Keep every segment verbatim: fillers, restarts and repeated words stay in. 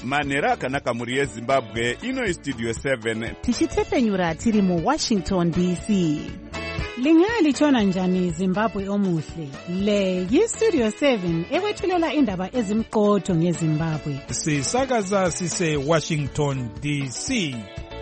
manhero akanaka mhuri yezimbabwe. Ino istudio seven tichitefenyura tiri muwashington D C. Lingalitshona njani Zimbabwe omuhle? Le yistudio seven ekwethulela indaba ezimqotho ngeZimbabwe. Sisakaza sise Washington D C.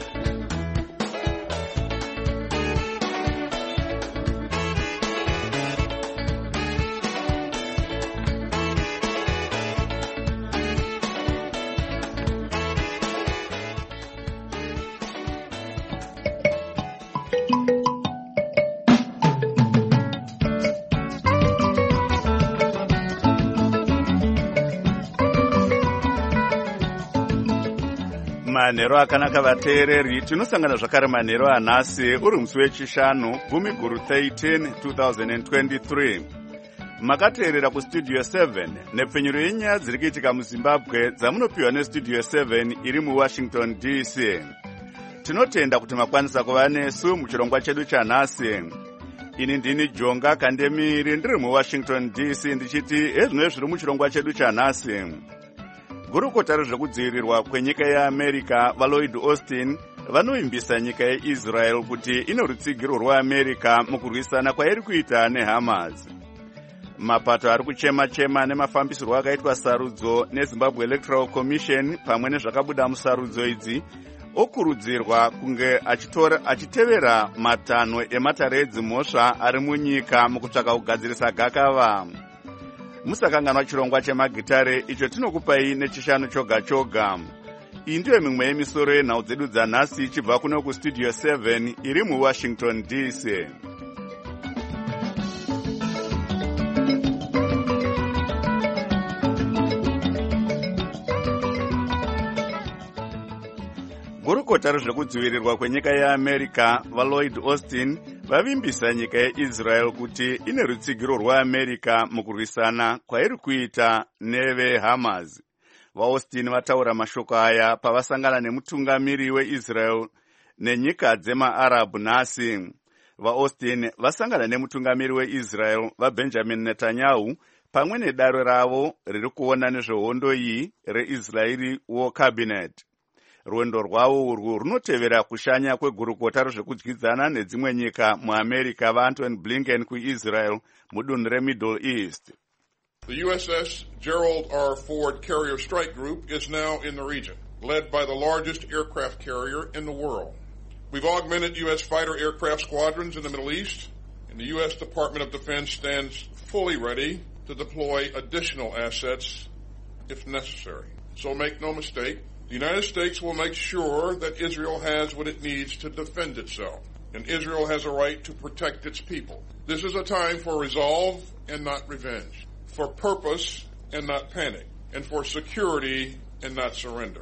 manhero akanaka vateereri, tinosangana zvakare manhero anhasi uri musi wechishanu gumi guru thirteen twenty twenty-three. Makateerera kustudio seven nepfenyuro yenyaya dziri kuitika muZimbabwe dzamunopiwa nestudio seven iri muWashington D C. Tinotenda kuti makwanisa kuva nesu muchirongwa chedu chanhasi. Ini ndini Jonga Kandemiri ndiri muWashington D C ndichiti ezvino zviri muchirongwa chedu chanhasi. Gurukota rezvekudzivirirwa kwenyika yeAmerica vaLloyd Austin vanoimbisa nyika yeIsrael kuti ino rutsigiro rweAmerica mukurwisana kwairi kuita neHamas. Mapato ari kuchema-chema nemafambisirwo akaitwa sarudzo neZimbabwe Electoral Commission pamwe nezvakabuda musarudzo idzi okurudzirwa kunge achitora achitevera matanho ematare edzimhosva ari munyika mukutsvaka kugadzirisa gakava. Musakanganwa chirongwa chemagitare icho tinokupai nechishanu choga choga. Iyi ndiyo mimwe yemisoro yenhau dzedu dzanhasi ichibva kuno kustudio seven iri muWashington D C. Gurukota rezvekudzivirirwa kwenyika yeAmerica vaLloyd Austin vavimbisa nyika yeIsrael kuti ine rutsigiro rweAmerica mukurwisana kwairi kuita neveHamas. VaAustin vataura mashoko aya pavasangana nemutungamiri weIsrael nenyika dzemaArabhu nhasi. VaAustin vasangana nemutungamiri weIsrael vaBenjamin Netanyahu pamwe nedare ravo riri kuona nezvehondo iyi reIsraeli War Cabinet. Rwendo rwavo urwu runotevera kushanya kwegurukota rezvekudyidzana nedzimwe nyika muAmerica vaAntony Blinken kuIsrael mudunhu reMiddle East. The U S S Gerald R. Ford Carrier Strike Group is now in the region, led by the largest aircraft carrier in the world. We've augmented U S fighter aircraft squadrons in the Middle East, and the U S Department of Defense stands fully ready to deploy additional assets if necessary. So make no mistake, the United States will make sure that Israel has what it needs to defend itself, and Israel has a right to protect its people. This is a time for resolve and not revenge, for purpose and not panic, and for security and not surrender.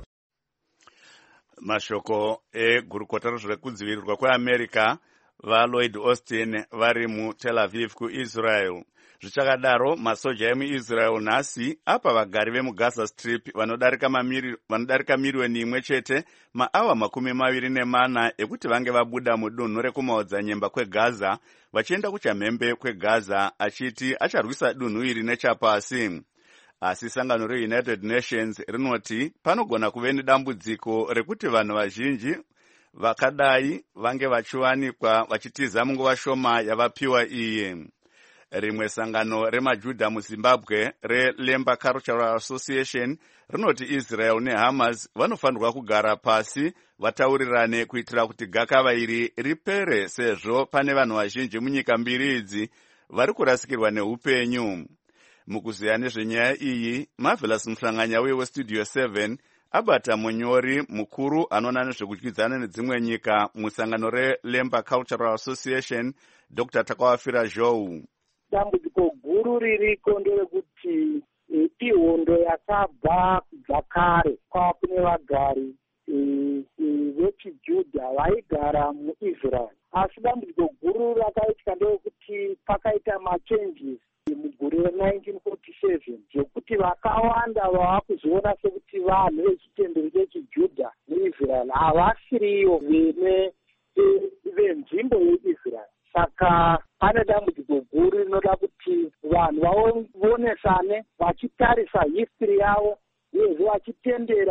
Mashoko e gurukota rezvekudzivirirwa kweAmerica vaLloyd Austin vari muTel Aviv kuIsrael. Zvichakadaro masoja emuIsrael nhasi apa vagari vemuGaza Strip vanodarika mamiri vanodarika miriyoni imwe chete maava makumi maviri nemana ekuti vange vabuda mudunhu rekumaodzanyemba kweGaza vachienda kuchamhembe kweGaza achiti acharwisa dunhu iri nechapasi. Asi sangano reUnited Nations rinoti panogona kuve nedambudziko rekuti vanhu vazhinji vakadai vange vachiwanikwa vachitiza munguva shoma yavapiwa iyi. Rimwe sangano remajudha muZimbabwe reLemba Cultural Association rinoti Israel neHamas vanofanirwa kugara pasi vataurirane kuitira kuti gakava iri ripere sezvo pane vanhu vazhinji munyika mbiri idzi vari kurasikirwa neupenyu. Mukuziya nezvenyaya iyi, Marvelous Muhlanganyauye weStudio seven abata munyori mukuru anoona nezvekudyidzana nedzimwe nyika musangano reLemba Cultural Association Doctor Takawafira Zhou. Dambudziko guru ririko nderekuti ihondo yakabva kubva kare kwava kune vagari vechijudha vaigara muIsrael. Asi dambudziko guru rakaitika nderekuti pakaita machanges mugore nineteen forty-seven zvekuti vakawanda vava kuzoona sekuti vanhu vechitendero chechijudha muIsrael havasiriyo vene venzvimbo yeIsrael. Saka pane dambudziko guru rinoda kuti vanhu vaonesane vachitarisa history yavo uyezve vachitendera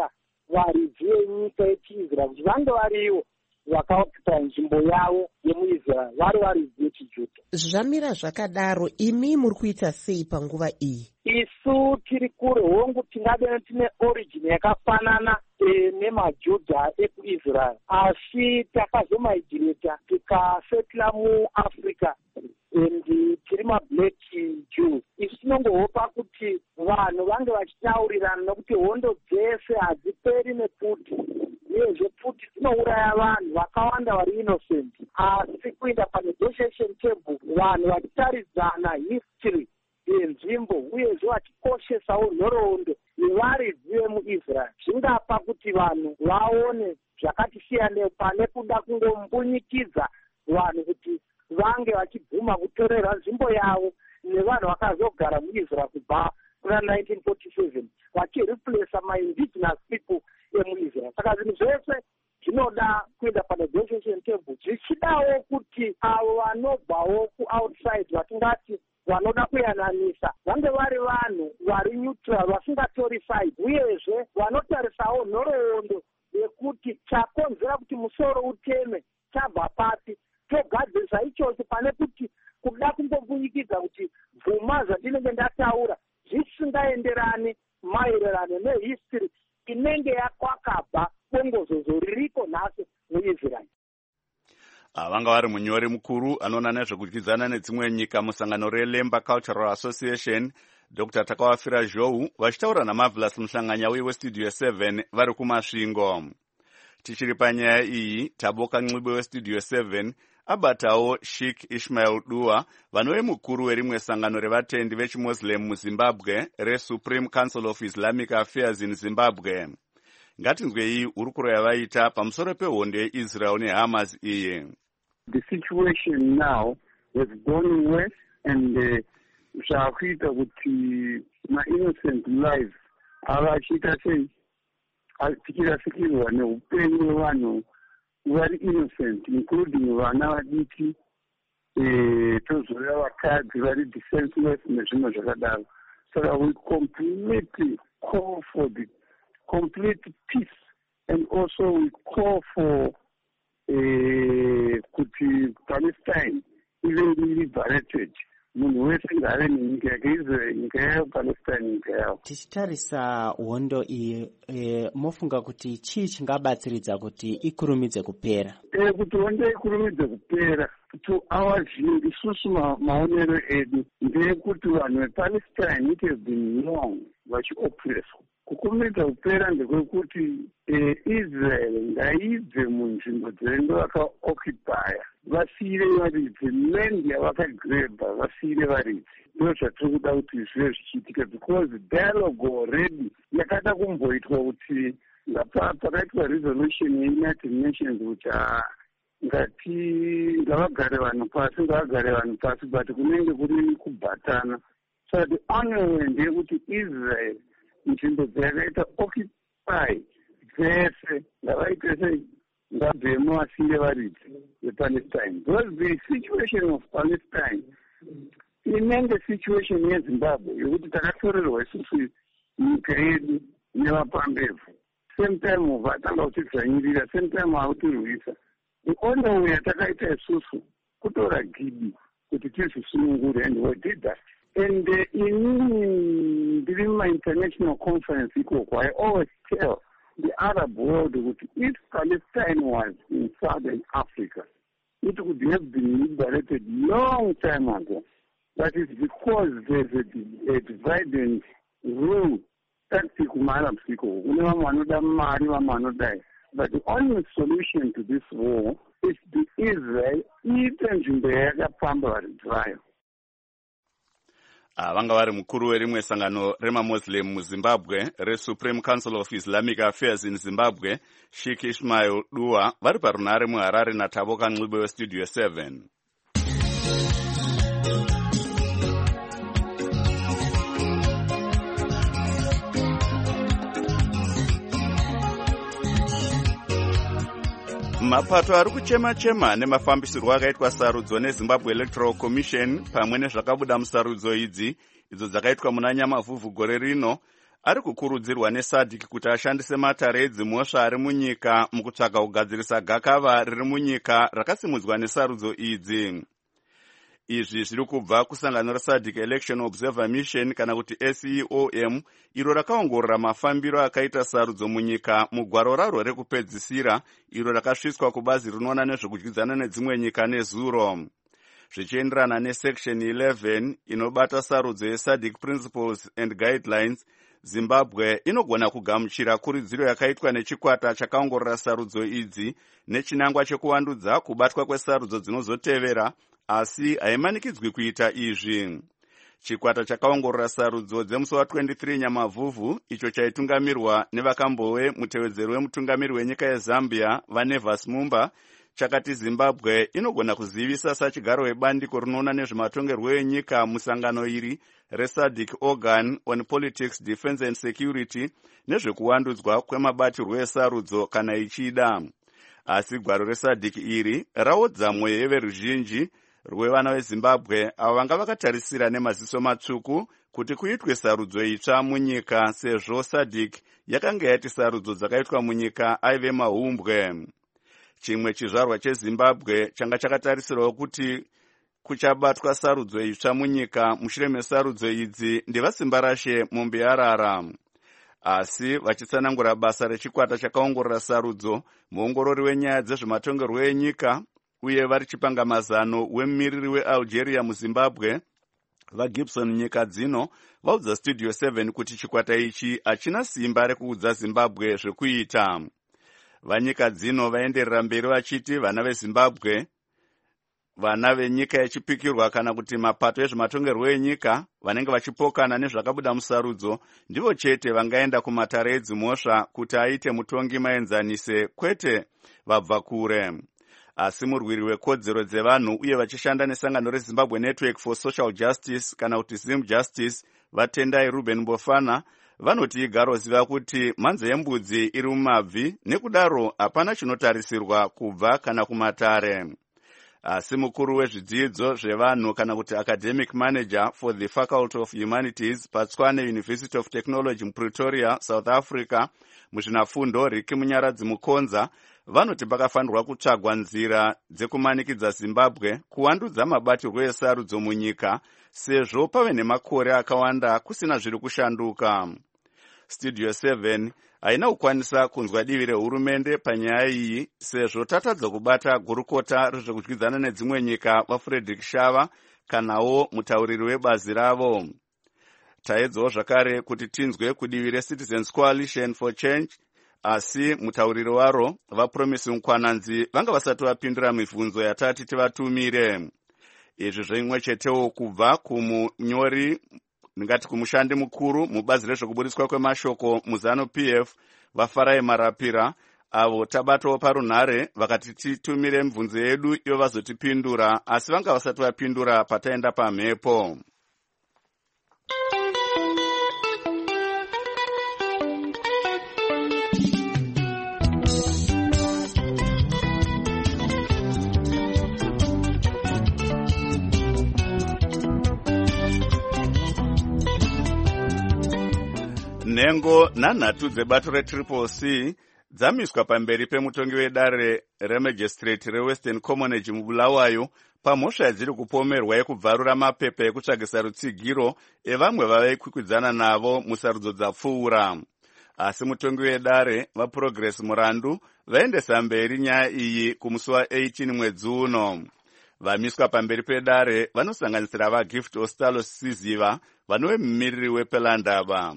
varidzi venyika yechiisrael kuti vange variwo vakaokupa nzvimbo yavo yemuisrael vari varidzi vechijudha. Zvamira zvakadaro, imi muri kuita sei panguva iyi? Isu tiri kure hongu tingade tine origin yakafanana e, nemajudha ekuisrael, asi takazomaigreta tikasetla muafrica and tiri mablack Jews. Isu tinongohopa kuti vanhu vange vachitaurirana nokuti hondo dzese hadziperi nepfuti, uyezve pfuti dzinouraya vanhu vakawanda vari innocent. Asi kuenda panegotiation table vanhu vachitaridzana history yenzvimbo uyezve vachikoshesawo nhoroondo yevaridzi vemuisrael zvingapa kuti vanhu vaone zvakati siyanei pane kuda kungombunyikidza vanhu kuti vange vachibvuma kutorerwa nzvimbo yavo nevanhu vakazogara muisrael kubva kuna nineteen forty-seven vachireplace maindigenous people emuisrael. Saka zvinhu zvese zvinoda kuenda panegotiation table zvichidawo kuti avo vanobvawo kuoutside vatingati vanoda kuyananisa vange vari vanhu vari neutral vasingatori side, uyezve vanotarisawo nhoroondo yekuti chakonzera kuti musoro uteme chabva papi, togadzirisa ichocho pane kuti kuda kungobunyikidza kuti bvuma zvandinenge ndataura zvisingaenderani maererano nehistory inenge yakwakabva bongozozo ririko nhasi muisrael. Vanga vari munyori mukuru anoona nezvekudyidzana nedzimwe nyika musangano reLemba Cultural Association Doctor Takawafira Zhou vachitaura naMarvelous Muhlanganya weStudio seven vari kumasvingo. Tichiri panyaya iyi, Taboka Nxibe weStudio seven abatawo Sheikh Ishmael Dua vanove mukuru werimwe sangano revatendi vechimuslim muZimbabwe reSupreme Council of Islamic Affairs in Zimbabwe. Ngatinzwei urukuro yavaita pamusoro pehondo yeIsrael neHamas iye. The situation now has gone worse and zvakuita kuti ma-innocent lives avachiita sei tichirasikirwa neupenyu hwevanhu vari innocent including vana vadiki tozoreva vakadzi vari defenseless nezvimwe zvakadaro. Saka we completely call for the complete peace and also we call for kuti Palestine even be liberated. Munhu wese ngave nenyika yake Israel, nyika yayo, Palestine nyika yayo. Tichitarisa hondo iyi, e, mofunga kuti chii chingabatsiridza kuti ikurumidze kupera? E, kuti hondo ikurumidze kupera, to our view, isusu maonero edu ndeyekuti vanhu vePalestine it has been long vachioppresswa. Kukurumidza kupera ndekwekuti e, Israel ngaibve munzvimbo dzinenge vakaoccupya vasiyire varidzi, land yavakagrebha vasiyire varidzi. Ndo zvatiri kuda kuti zvive zvichiitika because dialogue already yakada kumboitwa kuti pakaitwa resolution yeUnited Nations kuti ngati ngavagare vanhu pasi ngavagare vanhu pasi but kunenge kuri kubhatana. So the only way ndeyekuti Israel nzvimbo dzakaita occupy dzese ngavaite sei ngabvemo vasiyire varidzi vePalestine because the situation of Palestine inenge situation yeZimbabwe yekuti takatorerwa isusu nyika yedu nevapambevhu same time vatanga kutidzvanyirira same time vakutirwisa. The only way yatakaita isusu kutora gidi kuti tizvisunungure and we did that. And uh, in during my international conference, I always tell the Arab world that if Palestine was in southern Africa, it would have been liberated long time ago. That is because there's a, a divide and rule tactic in Arab people. But the only solution to this war is the Israel even in the Pamba trial. Vanga vari mukuru werimwe sangano remamuslim muZimbabwe reSupreme Council of Islamic Affairs in Zimbabwe Sheikh Ishmael Dua vari parunare muHarare naTaboka Nxibe weStudio seven. Mapato ari kuchema-chema nemafambisirwo akaitwa sarudzo neZimbabwe Electoral Commission pamwe nezvakabuda musarudzo idzi idzo dzakaitwa muna Nyamavhuvhu gore rino ari kukurudzirwa nesadc kuti ashandise matare edzimhosva ari munyika mukutsvaga kugadzirisa gakava riri munyika rakasimudzwa nesarudzo idzi. Izvi zviri kubva kusangano resadc Election Observer Mission kana kuti S E O M iro rakaongorora mafambiro akaita sarudzo munyika mugwaro raro rekupedzisira iro rakasviswa kubazi rinoona nezvekudyidzana nedzimwe nyika nezuro. Zvichienderana nesection eleven inobata sarudzo yesadc Principles and Guidelines, Zimbabwe inogona kugamuchira kuridziro yakaitwa nechikwata chakaongorora sarudzo idzi nechinangwa chekuvandudza kubatwa kwesarudzo dzinozotevera, asi haimanikidzwi kuita izvi. Chikwata chakaongorora sarudzo dzemusi wa23 Nyamavhuvhu icho chaitungamirwa nevakambowe mutevedzeri wemutungamiri wenyika yeZambia vaNevas Mumba chakati Zimbabwe inogona kuzivisa sachigaro webandiko rinoona nezvematongerwo enyika musangano iri reSADC Organ on Politics, Defense and Security nezvekuwandudzwa kwemabatirwo esarudzo kana ichida. Asi gwaro reSADC iri raodza mwoyo yeveruzhinji rwevana veZimbabwe avo vanga vakatarisira nemaziso matsvuku kuti kuitwe sarudzo itsva munyika sezvo SADC yakanga yati sarudzo dzakaitwa munyika aive mahumbwe. Chimwe chizvarwa cheZimbabwe changa chakatarisirwa kuti kuchabatwa sarudzo itsva munyika mushure mesarudzo idzi ndevasimba rashe Mumbiarara. Asi vachitsanangura basa rechikwata chakaongorora sarudzo, muongorori wenyaya dzezvematongerwo enyika uye vari chipanga mazano wemumiriri weAlgeria muZimbabwe vaGibson nyika dzino vaudza Studio seven kuti chikwata ichi hachina simba rekuudza Zimbabwe zvekuita. Vanyika dzino vaenderera mberi vachiti vana veZimbabwe, vana venyika yechipikirwa kana kuti mapato ezvematongerwo enyika vanenge vachipokana nezvakabuda musarudzo ndivo chete vangaenda kumatare edzimhosva kuti aite mutongi maenzanise, kwete vabva kure. Asi murwiri wekodzero dzevanhu uye vachishanda nesangano reZimbabwe Network for Social Justice kana kuti Zim Justice vaTendai Ruben Mbofana vanoti igaro ziva kuti mhanza yembudzi iri mumabvi nekudaro hapana chinotarisirwa kubva kana kumatare. Asi mukuru wezvidzidzo zvevanhu kana kuti academic manager for the Faculty of Humanities paTshwane University of Technology muPretoria, South Africa, muzvinafundo Riki Munyaradzi Mukonza vanoti pakafanirwa kutsvagwa nzira dzekumanikidza Zimbabwe kuwandudza mabatirwo esarudzo munyika sezvo pave nemakore akawanda kusina zviri kushanduka. Studio seven haina kukwanisa kunzwa divi rehurumende panyaya iyi sezvo tatadza kubata gurukota rezvekudyidzana nedzimwe nyika vaFrederick Shava kanawo mutauriri webazi ravo. Taedzawo zvakare kuti tinzwe kudivi reCitizens Coalition for Change, asi mutauriri waro vaPromise Mukwananzi vanga vasati vapindura mibvunzo yatati tivatumire. Izvi zvimwe chetewo kubva kumunyori ndingati kumushandi mukuru mubazi rezvekubudiswa kwemashoko muZanu P F vaFarai Marapira avo tabatawo parunhare vakati titumire mibvunzo yedu iyo vazotipindura, asi vanga vasati vapindura pataenda pamhepo. Nhengo nhanhatu dzebato reTriple C dzamiswa pamberi pemutongi wedare remagistrate reWestern Commonwealth muBulawayo pamhosva yadziri kupomerwa yekubvarura mapepa ekutsvagisa rutsigiro evamwe vavaikwikwidzana navo musarudzo dzapfuura. Asi mutongi wedare vaProgress Murandu vaendesa mberi nyaya iyi kumusi wa18 mwedzi uno. Vamiswa pamberi pedare vanosanganisira vaGift Ostalo Siziva vanove mumiriri wePelandaba.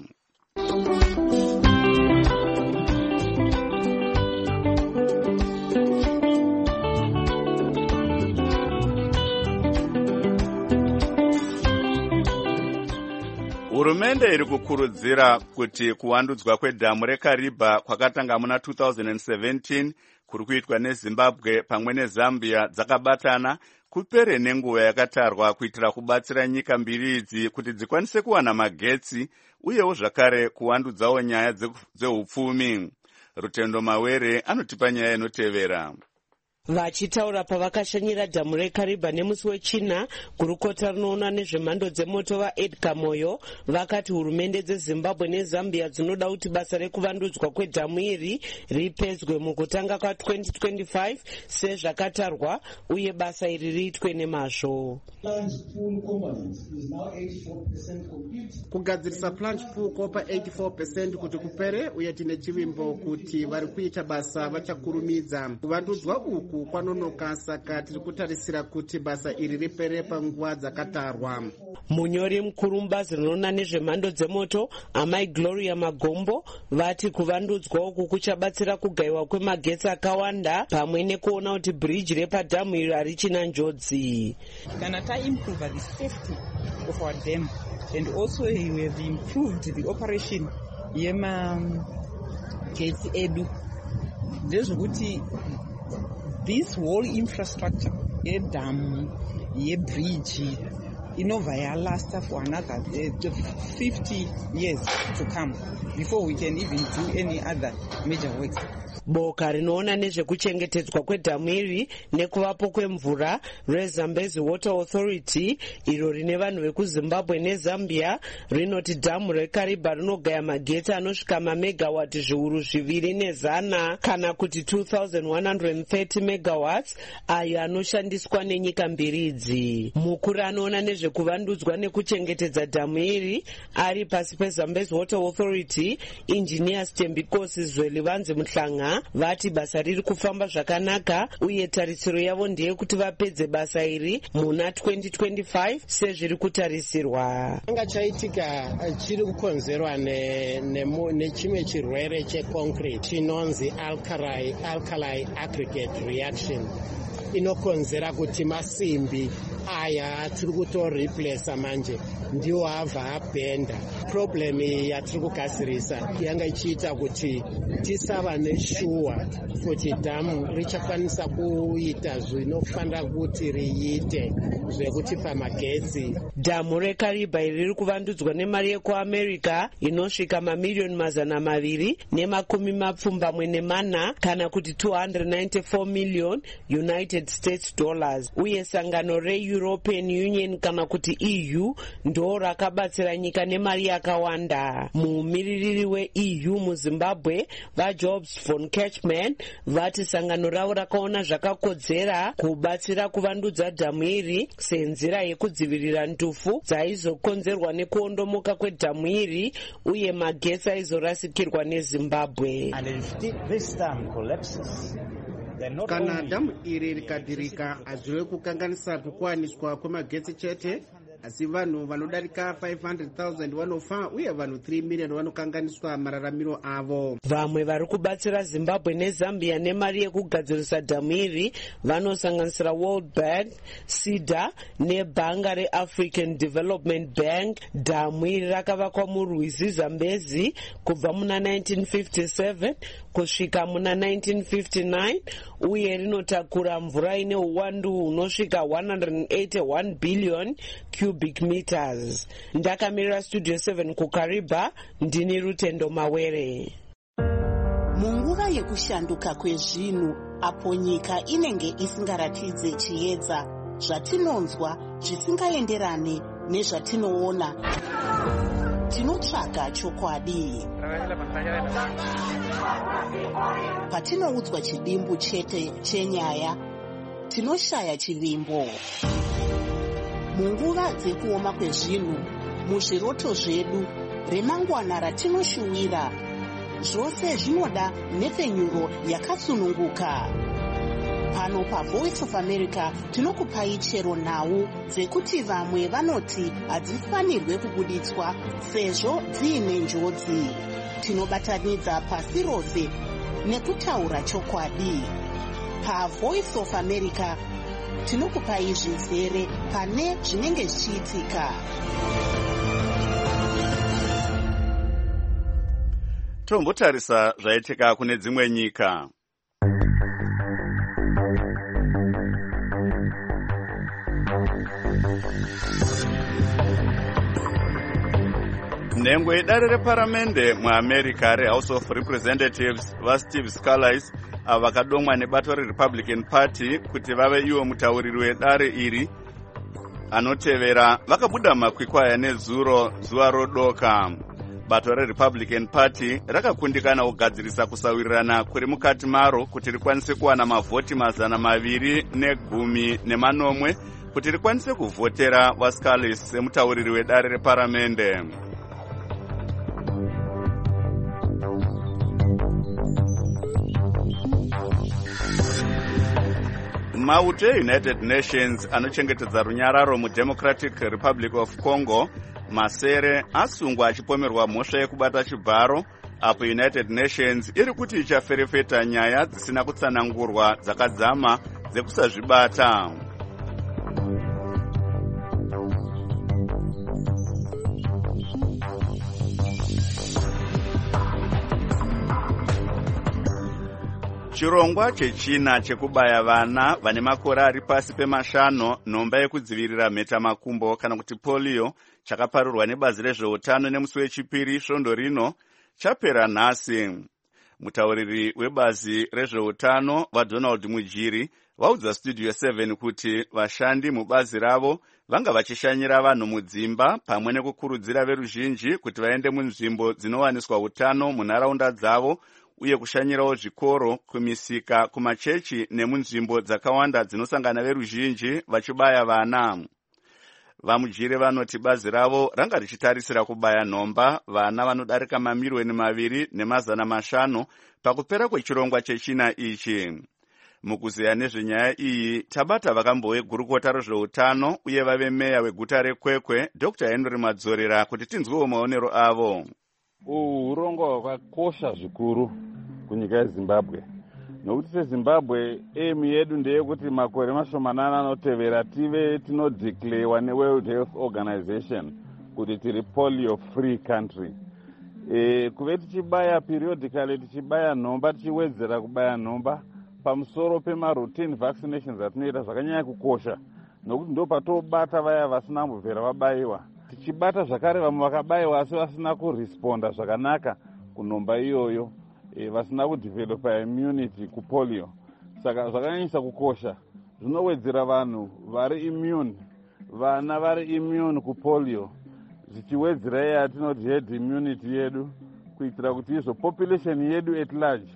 Hurumende iri kukurudzira kuti kuwandudzwa kwedhamu reKariba kwakatanga muna two thousand seventeen kuri kuitwa neZimbabwe pamwe neZambia dzakabatana kupere nenguva yakatarwa kuitira kubatsira nyika mbiri idzi kuti dzikwanise kuwana magetsi uyewo zvakare kuwandudzawo nyaya dzehupfumi. Rutendo Mawere anotipa nyaya inotevera. Vachitaura pavakashanyira dhamu reKariba nemusi wechina, gurukota rinoona nezvemhando dzemoto vaEdgar Moyo vakati hurumende dzeZimbabwe neZambia dzinoda kuti basa rekuvandudzwa kwedhamu iri ripedzwe mukutanga kwa-twenty twenty-five sezvakatarwa uye basa iri riitwe nemazvo. Kugadzirisa plunge pool kopa eighty-four percent kuti kupere uye tine chivimbo kuti vari kuita basa vachakurumidza. Kuvandudzwa uku kwanonoka, saka tiri kutarisira kuti basa iri ripere panguva dzakatarwa. Munyori mukuru mubazi rinoona nezvemhando dzemoto Amai Gloria Magombo vati kuvandudzwa uku kuchabatsira kugayiwa kwemagetsi akawanda pamwe nekuona kuti bridge repadhamu iri harichina njodzi. Kana taimprove the safety of our dam and also we have improved the operation yemagetsi edu, ndezvokuti this whole infrastructure yedhamu yebridge inova yalasta for another uh, fifty years to come before we can even do any other major works. Boka rinoona nezvekuchengetedzwa kwedhamu iri nekuvapo kwemvura reZambezi Water Authority iro rine vanhu vekuZimbabwe neZambia rinoti dhamu reKariba rinogaya magetsi anosvika mamegawati zviuru zviviri nezana kana kuti two thousand one hundred thirty megawatts ayo anoshandiswa nenyika mbiri idzi. Mukuru anoona nezvekuvandudzwa nekuchengetedza dhamu iri ari pasi peZambezi Water Authority Engineer Stembikosi Zwelivanzi Muhlanga vati basa riri kufamba zvakanaka uye tarisiro yavo ndeye kuti vapedze basa iri muna twenty twenty-five sezviri kutarisirwa. Anga chaitika chiri kukonzerwa nechimwe chirwere checoncrete chinonzi alkali alkali aggregate reaction inokonzera kuti masimbi aya tiri kutoreplace manje ndiwo abva abhenda. Problem yatiri kugadzirisa yanga ichiita kuti tisava neshuwa kuti dhamu richakwanisa kuita zvinofanira kuti riite zvekutipa magetsi. Dhamu reKariba iri riri kuvandudzwa nemari yekuAmerica inosvika mamiliyoni mazana maviri nemakumi mapfumbamwe nemana kana kuti two hundred ninety-four million United States dollars, uye sangano reEuropean Union kana kuti E U ndo rakabatsira nyika nemari yakawanda. Mumiririri weE U muZimbabwe vaJobs von Ketchman vati sangano ravo rakaona zvakakodzera kubatsira kuvandudza dhamu iri senzira yekudzivirira ntufu dzaizokonzerwa nekuondomoka kwedhamu iri uye magetsi aizorasikirwa neZimbabwe. Kana dhamu iri rikadirika hazvirevi kukanganisa kuwaniswa kwemagetsi chete, asi vanhu vanodarika five hundred thousand vanofa uye vanhu three million vanokanganiswa mararamiro avo. Vamwe vari kubatsira Zimbabwe neZambia nemari yekugadzirisa dhamu iri vanosanganisira World Bank, SIDA nebhanga reAfrican Development Bank. Dhamu iri rakavakwa murwizi Zambezi kubva muna nineteen fifty-seven kusvika muna nineteen fifty-nine uye rinotakura mvura ine uwandu hunosvika one hundred eighty-one billion cubic meters. Ndakamirira Studio seven kuKariba, ndini Rutendo Mawere. Munguva yekushanduka kwezvinhu apo nyika inenge isingaratidze chiedza, zvatinonzwa zvisingaenderane nezvatinoona, tinotsvaga chokwadi. Patinoudzwa chidimbu chete chenyaya, tinoshaya chivimbo. Munguva dzekuoma kwezvinhu, muzviroto zvedu, remangwana ratinoshuwira, zvose zvinoda nhepfenyuro yakatsununguka. Pano paVoice of America tinokupai chero nhau dzekuti vamwe vanoti hadzifanirwe kubuditswa sezvo dziine njodzi. Tinobatanidza pasi rose nekutaura chokwadi. PaVoice of America tinokupai zvizere pane zvinenge zvichiitika. Tombotarisa zvaitika kune dzimwe nyika. Nhengo yedare reparamende muAmerica reHouse of Representatives vaSteve Scalise avo vakadomwa nebato reRepublican Party kuti vave iwo mutauriri wedare iri anotevera vakabuda makwikwana nezuro zuva rodoka. Bato reRepublican Party rakakundikana kugadzirisa kusawirirana kuri mukati maro kuti rikwanise kuwana mavhoti mazana maviri negumi nemanomwe kuti rikwanise kuvhotera vaScalise semutauriri wedare reparamende. Mauto eUnited Nations anochengetedza runyararo muDemocratic Republic of Congo masere asungwa achipomerwa mhosva yekubata chibharo apo United Nations iri kuti ichaferefeta nyaya dzisina kutsanangurwa dzakadzama dzekusazvibata. Chirongwa chechina chekubaya vana vane makore ari pasi pemashanu nhomba yekudzivirira mhetamakumbo kana kuti polio chakaparirwa nebazi rezveutano nemusi wechipiri svondo rino chapera nhasi. Mutauriri webazi rezveutano vaDonald Mujiri vaudza Studio seven kuti vashandi mubazi ravo vanga vachishanyira vanhu mudzimba pamwe nekukurudzira veruzhinji kuti vaende munzvimbo dzinowaniswa utano munharaunda dzavo uye kushanyirawo zvikoro, kumisika, kumachechi nemunzvimbo dzakawanda dzinosangana veruzhinji vachibaya vana. Vamujiri vanoti bazi ravo ranga richitarisira kubaya nhomba vana vanodarika mamiliyoni maviri nemazana mashanu pakupera kwechirongwa chechina ichi. Mukuzeya nezvenyaya iyi tabata vakambo vegurukota rezveutano uye vave meya weguta reKwekwe Doctor Henry Madzorera kuti tinzwewo maonero avo. Uhu urongwa hwakakosha zvikuru kunyika yeZimbabwe. Nokuti seZimbabwe aim yedu ndeyekuti makore mashomanana anotevera tive tinodeclarewa neWorld Health Organization kuti tiri polio free country. E, kuve tichibaya periodically tichibaya nhomba tichiwedzera kubaya nhomba pamusoro pemaroutine vaccinations atinoita zvakanyanya kukosha nokuti ndo patobata vaya vasina mbobvera vabayiwa. Tichibata zvakare vamwe vakabayiwa asi vasina kuresponda zvakanaka kunhomba iyoyo, e, vasina kudevelopa immunity kupolio. Saka zvakanyanyisa kukosha zvinowedzera vanhu vari immune, vana vari immune kupolio, zvichiwedzera iya atinoti herd immunity yedu kuitira kuti izvo population yedu at large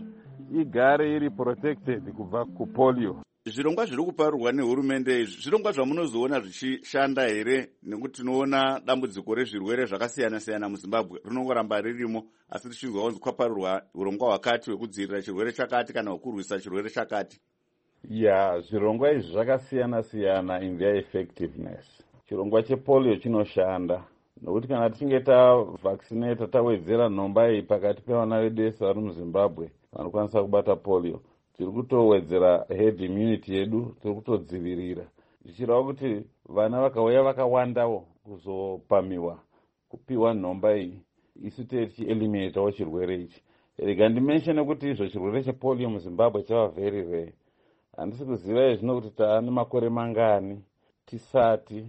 igare iri protected kubva kupolio. Zvirongwa zviri kuparirwa nehurumende izvi zvirongwa zvamunozoona zvichishanda here? Nekuti tinoona dambudziko rezvirwere zvakasiyana siyana muZimbabwe rinongoramba ririmo, asi tichinzwa kunzi kwaparirwa urongwa hwakati hwekudzivirira chirwere chakati kana hwekurwisa chirwere chakati. Ya, zvirongwa izvi zvakasiyana siyana in their effectiveness. Chirongwa chepolio chinoshanda nokuti kana tichinge tavaccinate tawedzera nhomba iyi pakati pevana vedu vese vari muZimbabwe vanokwanisa kubata polio, tiri kutowedzera herd immunity yedu, tiri kutodzivirira zvichireva kuti vana vakauya vakawandawo kuzopamiwa kupiwa nhomba iyi isu tichieliminatawo chirwere ichi. Rega ndimenshene kuti izvo chirwere chepolio muZimbabwe chava very rare. Handisi kuziva izvino kuti taane makore mangani tisati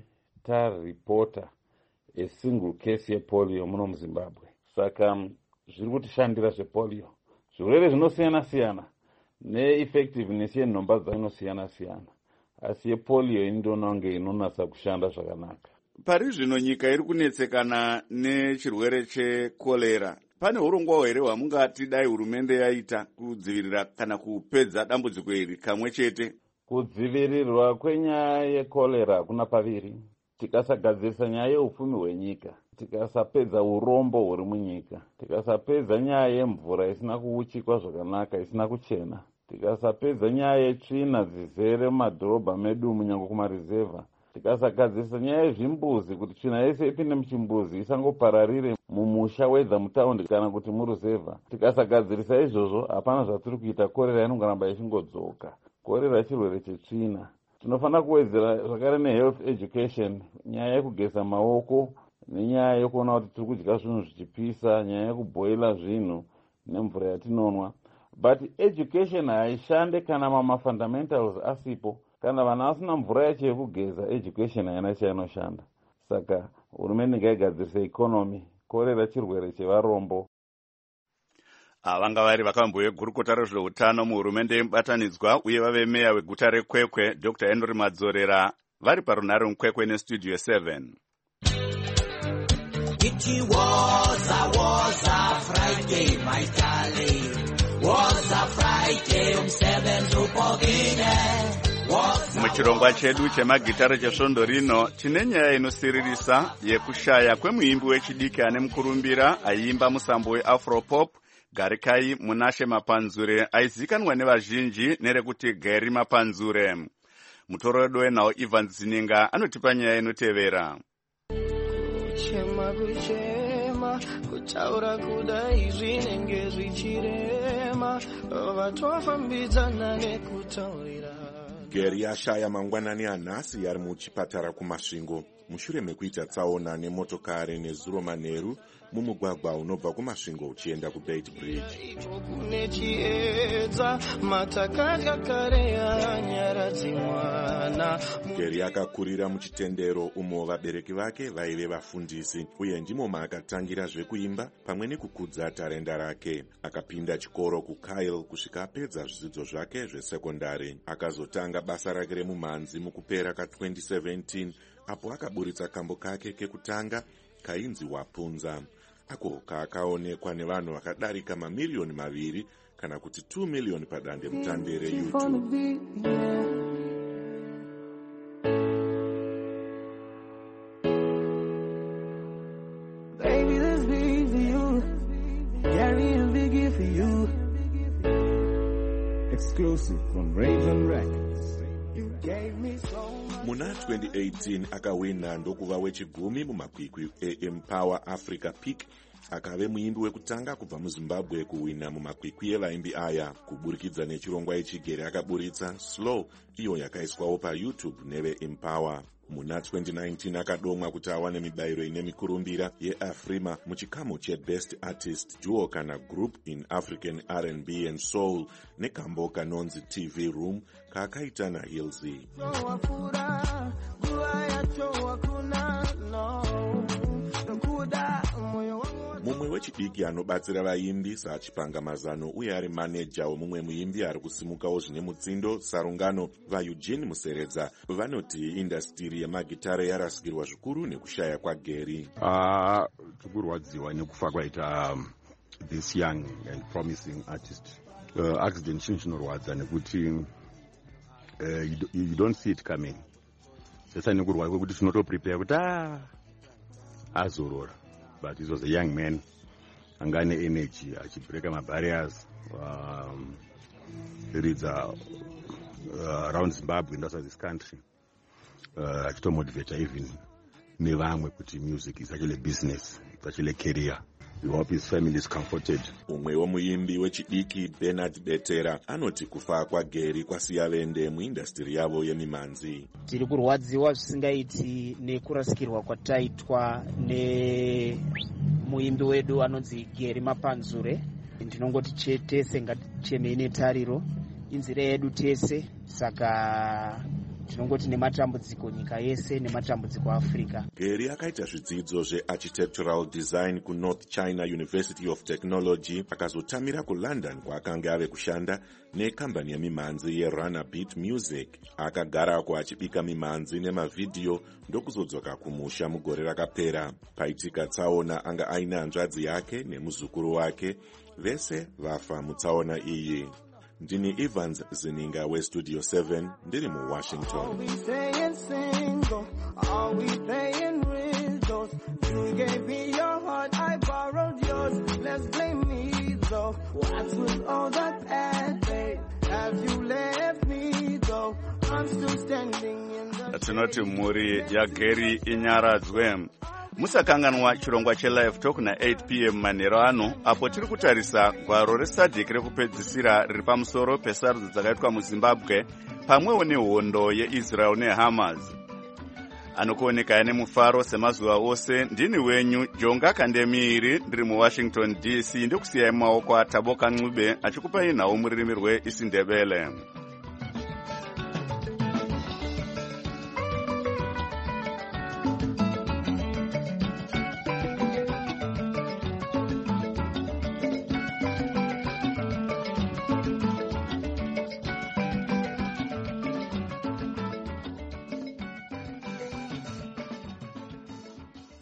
taripota a single case yepolio muno muZimbabwe. Saka zviri kutishandira zvepolio. Zvirwere zvinosiyana siyana neeffectiveness yenhomba dzinosiyana siyana, asi yepolio indoona kunge inonatsa kushanda zvakanaka. Pari zvino nyika iri kunetsekana nechirwere chekorera. Pane urongwa here hwamungati dai hurumende yaita kudzivirira kana kupedza dambudziko iri kamwe chete? Kudzivirirwa kwenyaya yekorera kuna paviri. Tikasagadzirisa nyaya yeupfumi hwenyika, tikasapedza urombo huri munyika, tikasapedza nyaya yemvura isina kuuchikwa zvakanaka, isina kuchena, tikasapedza nyaya yetsvina dzizere mumadhorobha medu munyange kumarizevha, tikasagadzirisa nyaya yezvimbuzi kuti tsvina yese ipinde muchimbuzi isangopararire mumusha wedza mutaundi kana kuti muruzevha, tikasagadzirisa izvozvo hapana zvatiri kuita, korera inongoramba ichingodzoka. Korera chirwere chetsvina. Tinofanira kuwedzera zvakare nehealth education, nyaya yekugeza maoko nenyaya yekuona kuti tiri kudya zvinhu zvichipisa, nyaya yekuboila zvinhu nemvura yatinonwa. But education haishande kana mama fundamentals asipo. Kana vana vasina mvura yacho yekugeza, education haina chainoshanda. Saka hurumende ngaigadzirise economy, korera chirwere chevarombo. vanga vari vakamboegurukota rezveutano muhurumende yemubatanidzwa uye vave meya weguta rekwekwe Dr Henry Madzorera vari parunare mukwekwe nestudio seven. It was a, was a Friday, my darling. Was a Friday, um seven upogine. Muchirongwa chedu chemagitare chesvondo rino tine nyaya inosiririsa yekushaya kwemuimbi wechidiki ane mukurumbira aiimba musambo weafropop Garikai Munashe Mapanzure aizikanwa nevazhinji nerekuti Gary Mapanzure. Mutoro wedu wenhau Ivan Zininga anotipa nyaya inotevera. Kuchema kuchema kutaura kudai zvinenge zvichirema vatofambidzana nekutaurira. Gary ashaya mangwanani anhasi ari muchipatara kumasvingo mushure mekuita tsaona nemotokari nezuro manheru mumugwagwa unobva kumasvingo uchienda kubeit bridge. Kune chiedza matakakakare anyaradzi mwana. Gary akakurira muchitendero umo vabereki vake vaive vafundisi uye ndimo maakatangira zvekuimba pamwe nekukudza tarenda rake. Akapinda chikoro kuKyle kusvika apedza zvidzidzo zvake zvesekondari. Akazotanga basa rake remumhanzi mukupera ka twenty seventeen apo akaburitsa kambo kake kekutanga kainzi Wapunza. Ako kaakaonekwa nevanhu vakadarika mamiliyoni maviri kana kuti two million padande mutande reYouTube. Baby, this beat for you. Gary and Biggie for you. Exclusive from Raven Records. You gave me so much. Muna twenty eighteen akawina ndokuva wechigumi mumakwikwi eEmpower Africa Peak. Akave muimbi wekutanga kubva muZimbabwe kuwina mumakwikwi evaimbi aya kuburikidza nechirongwa ichi. Akaburitsa Slow iyo yakaiswawo paYouTube neveEmpower. Muna twenty nineteen akadomwa kuti awane mibayiro ine mikurumbira yeAfrima muchikamu cheBest Artist Duo kana Group in African R and B and Soul nekambo kanonzi T V Room kaakaita naHillsy. Mumwe wechidiki anobatsira vaimbi saachipanga mazano uye ari maneja womumwe muimbi ari kusimukawo zvine mutsindo sarungano vaEugene Museredza vanoti indastiri yemagitare yarasikirwa zvikuru nekushaya kwaGary. Ah, tikurwadziwa nekufa kwaita um, this young and promising artist. Uh, accident chinhu chinorwadza nekuti uh, you, do, you don't see it coming. Sasa nekurwadza kwekuti tinotoprepare kuti ah azorora. But he was a young man, angane energy, achibreaka mabarriers, um, reads uh, uh, around Zimbabwe and outside this country. Uh, achitomotivate even nevamwe kuti music is actually a business, it's actually a career. We hope his family is comforted. Umwe womuimbi wechidiki Bernard Betera anoti kufa kwaGary kwasiya vende muindastri yavo yemimhanzi. Tiri kurwadziwa zvisingaiti nekurasikirwa kwataitwa nemuimbi wedu anonzi Gary Mapanzure. Ndinongoti chete sengatichemei netariro inzira yedu tese, saka tinongoti nematambudziko nyika yese nematambudziko Africa. Gary akaita zvidzidzo zvearchitectural design kuNorth China University of Technology akazotamira kuLondon kwaakanga ave kushanda nekambani yemimhanzi yeRunner Beat Music. Akagarako achibika mimhanzi nemavhidhiyo ndokuzodzoka kumusha mugore rakapera. Paitika tsaona anga aina hanzvadzi yake nemuzukuru wake, vese vafa mutsaona iyi. Ndini Evans Zininga weStudio seven ndiri muWashington. Are we staying single? Are we paying riddles? You gave me your heart, I borrowed yours. Let's blame me though. What's with all that bad, babe? Have you left me though? I'm still standing in the... Tinoti mhuri yaGary inyaradzwe. Musakanganwa chirongwa cheLive Talk na eight p m manheru ano apo tiri kutarisa gwaro resadhiki rekupedzisira riri pamusoro pesarudzo dzakaitwa muZimbabwe pamwewo nehondo yeIsrael neHamas. Anokuoneka nemufaro semazuva ose. Ndini wenyu Jonga Kandemiri ndiri muWashington D C ndokusiyai mumaoko aTaboka Ncube achikupai nhau mururimi rweIsindebele.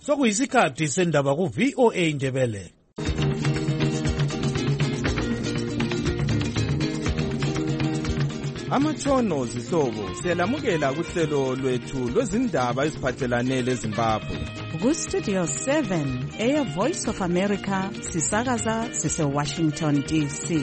sokuyisikhathi sendaba ku-V O A Ndebele. Amatshono zihlobo siyalamukela kuhlelo lwethu lwezindaba eziphathelane leZimbabwe. Ku-Studio seven, Air Voice of America, sisakaza sise-Washington D C.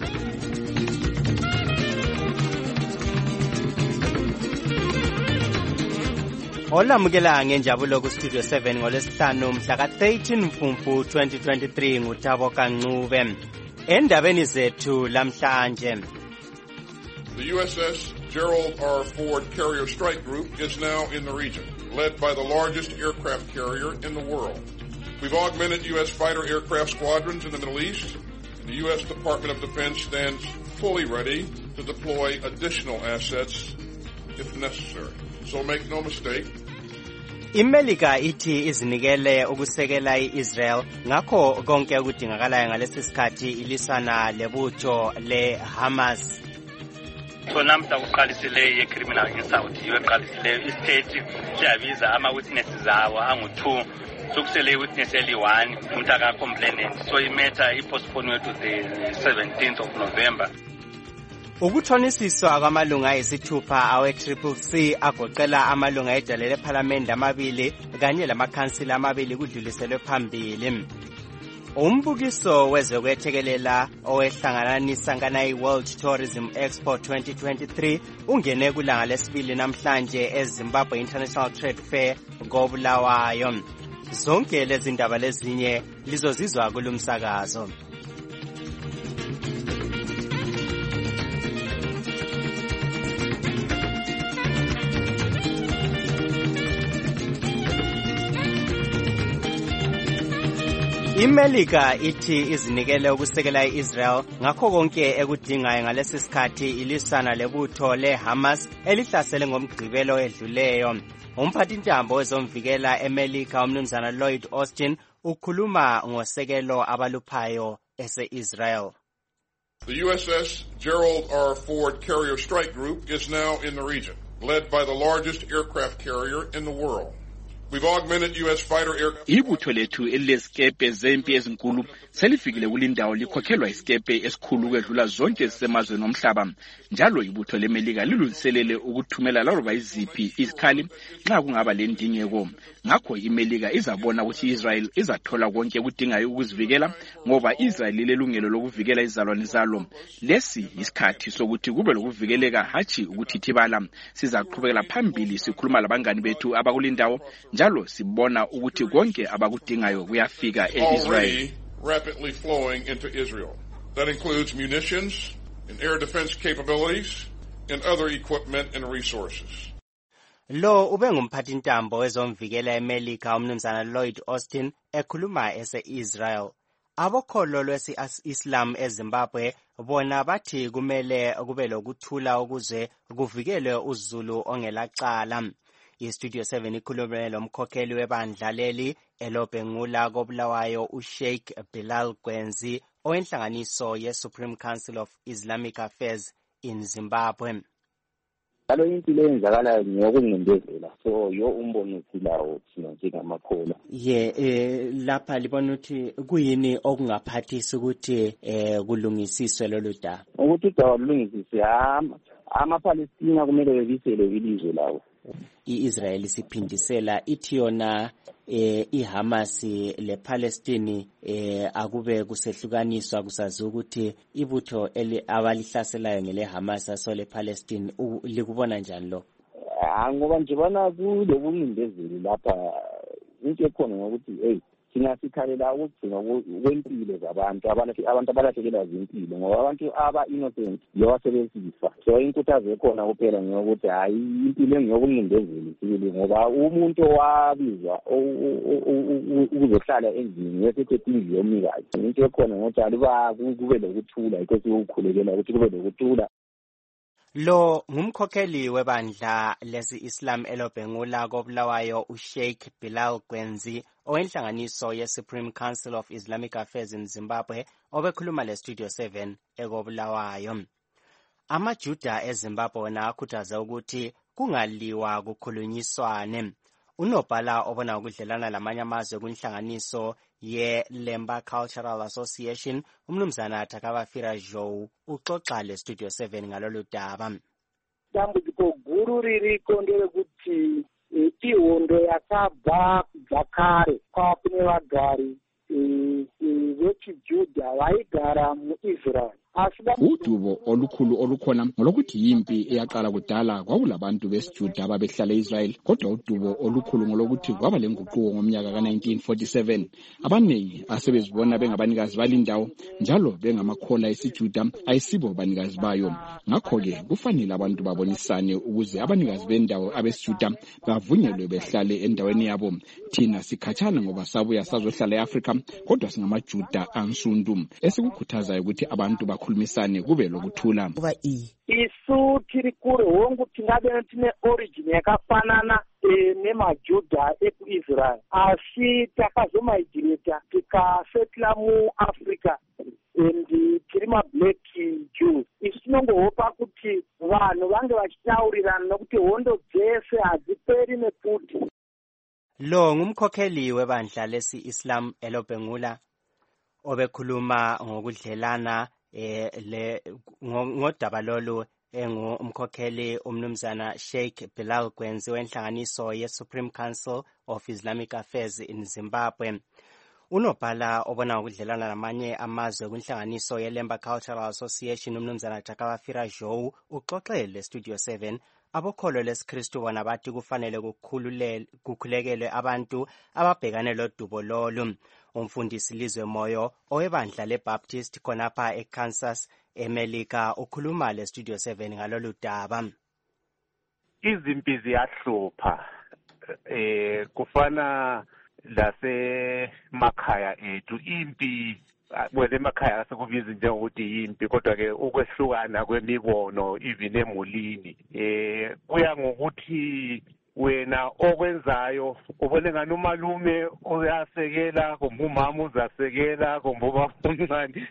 Olamukela ngenjabulo ku-Studio seven ngolesihlanu mhla ka-thirteen Mfumfu twenty twenty-three nguThabo Kancube. Endabeni zethu lamhlanje. The U S S Gerald R. Ford Carrier Strike Group is now in the region, led by the largest aircraft carrier in the world. We've augmented U S fighter aircraft squadrons in the Middle East. The U S Department of Defense stands fully ready to deploy additional assets if necessary. So make no mistake. iMelika ithi izinikele ukusekela iIsrael ngakho konke okudingakalayo ngalesi sikhathi ilisana lebutho leHamas. Sonamhla uqalisile yecriminal insult yoqalisile istate siyabiza ama witnesses awo angu-two sokusele witness eli-one umntaka complainant so imatter ipostpone to the seventeenth of November. Ukuthonisiswa kwamalunga ayisithupha awe-Triple C agoqela amalunga edale lephalamende amabili kanye lamakhansila amabili kudluliselwe phambili. Umbukiso wezokwethekelela owehlanganisa nganayi World Tourism Expo twenty twenty-three ungene kulanga lesibili namhlanje eZimbabwe International Trade Fair koBulawayo. Zonke lezi ndaba lezinye lizozizwa kulumsakazo. iMelika ithi izinikele ukusekela iIsrael ngakho konke ekudingayo ngalesi sikhathi ilisana lebutho leHamas elihlasele ngomgqibelo edluleyo. Umphathintambo wezomvikela eMelika umnumzana Lloyd Austin ukhuluma ngosekelo abaluphayo ese-Israel. The U S S Gerald R. Ford Carrier Strike Group is now in the region, led by the largest aircraft carrier in the world. We've augmented U S fighter aircraft. Ibutho lethu elilesikepe zempi ezinkulu selifikile kulindawo likhokhelwa isikepe esikhulu kwedlula zonke ezisemazweni omhlaba. Njalo ibutho leMelika lilungiselele ukuthumela laroba iziphi izikhali nxa kungaba lendingeko. Ngakho iMelika izabona ukuthi iIsrael izathola konke kudingayo ukuzivikela ngoba iIsrael lilelungelo lokuvikela izalwane zalo. Lesi isikhathi sokuthi kube lokuvikeleka hatshi ukuthithibala. Sizaqhubekela phambili sikhuluma labangani bethu abakulindawo njalo sibona ukuthi konke abakudingayo kuyafika eIsrael. Rapidly flowing into Israel. That includes munitions and air defense capabilities and other equipment and resources. Lo ube ngumphathintambo wezomvikela eMelika umnumzana Lloyd Austin ekhuluma ese-Israel. Abokholo lwesi-Islam eZimbabwe bona bathi kumele kube lokuthula ukuze kuvikelwe uZulu ongelacala. iStudio seven ikhulume lomkhokheli webandla leli elobhengula koBulawayo uSheikh Bilal Gwenzi owenhlanganiso yeSupreme Council of Islamic Affairs in Zimbabwe. Alo impilo eyenzakalayo ngiyokungcindezela so yo umbono silawo thina njengamakhola. Ye eh lapha libona ukuthi kuyini okungaphathisa ukuthi eh kulungisiswe lolu daba. Ukuthi udaba lulungisiswe hamba amaPalestina kumele bebisele ilizwe lawo. iIsrael siphindisela ithi yona eh iHamas lePalestine eh akube kusehlukaniswa kusazi ukuthi ibutho eli abalihlaselayo ngeleHamas aso lePalestine likubona njani lo? Ngoba nje bana kule kungindezeli lapha into ekhona ngokuthi hey thina sikhalela ukugcina kwempilo zabantu abantu abantu abalahlekelwa zimpilo ngoba abantu aba innocent yowasebenzisa so inkuthazo ekhona kuphela ngokuthi hayi impilo engiyokungindezeli sibili ngoba umuntu wabizwa ukuzohlala endlini yesithethi indlu yomnikazi into ekhona ngokuthi aliba kube lokuthula inkosi ukukhulekela ukuthi kube lokuthula. Lo ngumkhokheli webandla lesi-Islam elobhengula koBulawayo uSheikh Bilal Gwenzi owenhlanganiso yeSupreme Council of Islamic Affairs in Zimbabwe obekhuluma leStudio seven ekoBulawayo. Amajuda eZimbabwe wona akhuthaza ukuthi kungaliwa kukhulunyiswane. Unobhala obona ukudlelana lamanye amazwe kunhlanganiso ye-Lemba Cultural Association, umnumzana Takavafira Joe, uxoxa le-Studio seven ngalolu daba. Dambudziko guru ririko nderekuti ihondo yakabva kubva kare kwava kune vagari vechijudha vaigara muIsrael. Udubo olukhulu olukhona ngolokuthi yimpi eyaqala kudala kwakulabantu besiJuda ababehlala eIsrael, kodwa udubo olukhulu ngolokuthi kwaba lenguquko ngomnyaka ka nineteen forty-seven. Abaningi asebezibona bengabanikazi balindawo njalo bengamakhola esiJuda ayisibo banikazi bayo. Ngakho ke kufanele abantu babonisane ukuze abanikazi bendawo abesiJuda bavunyelwe behlale endaweni yabo. Thina sikhatshana ngoba sabuya sazohlala eAfrika, kodwa singamaJuda ansundu esikukhuthaza ukuthi abantu khulumisane kube lokuthula. Isu tiri kure hongu tingabe tine origin yakafanana nemaJudha ekuIsrael, asi takazomigrata tikasetla muAfrica and tiri mablack Jews. Isu tinongohopa kuti vanhu vange vachitaurirana nokuti hondo dzese hadziperi nekuti. Lo ngumkhokheli webandla lesi-Islam eLobengula obekhuluma ngokudlelana eh le ngodaba lolu engumkhokheli umnumzana Sheikh Bilal Gwenzi wenhlanganiso ye-Supreme Council of Islamic Affairs in Zimbabwe. Unobhala obona ukudlelana namanye amazwe kunhlanganiso ye-Lemba Cultural Association umnumzana Takavafira Joe uxoxele Studio seven abokholo lesiKristu bona bathi kufanele kukhulekelwe abantu ababhekane lodubo lolu. Umfundisi Lizwe Moyo owebandla leBaptist khonapha eKansas eMelika ukhuluma le-Studio seven ngalolu daba. Izimpi ziyahlupha eh kufana lasemakhaya ethu impi wena emakhaya sekubiza njengokuthi impi, kodwa ke ukwehlukana kwemibono even emulini eh kuya ngokuthi wena okwenzayo ubone ngani umalume uyasekela kumbe umama uzasekela kumbe ubaba omncane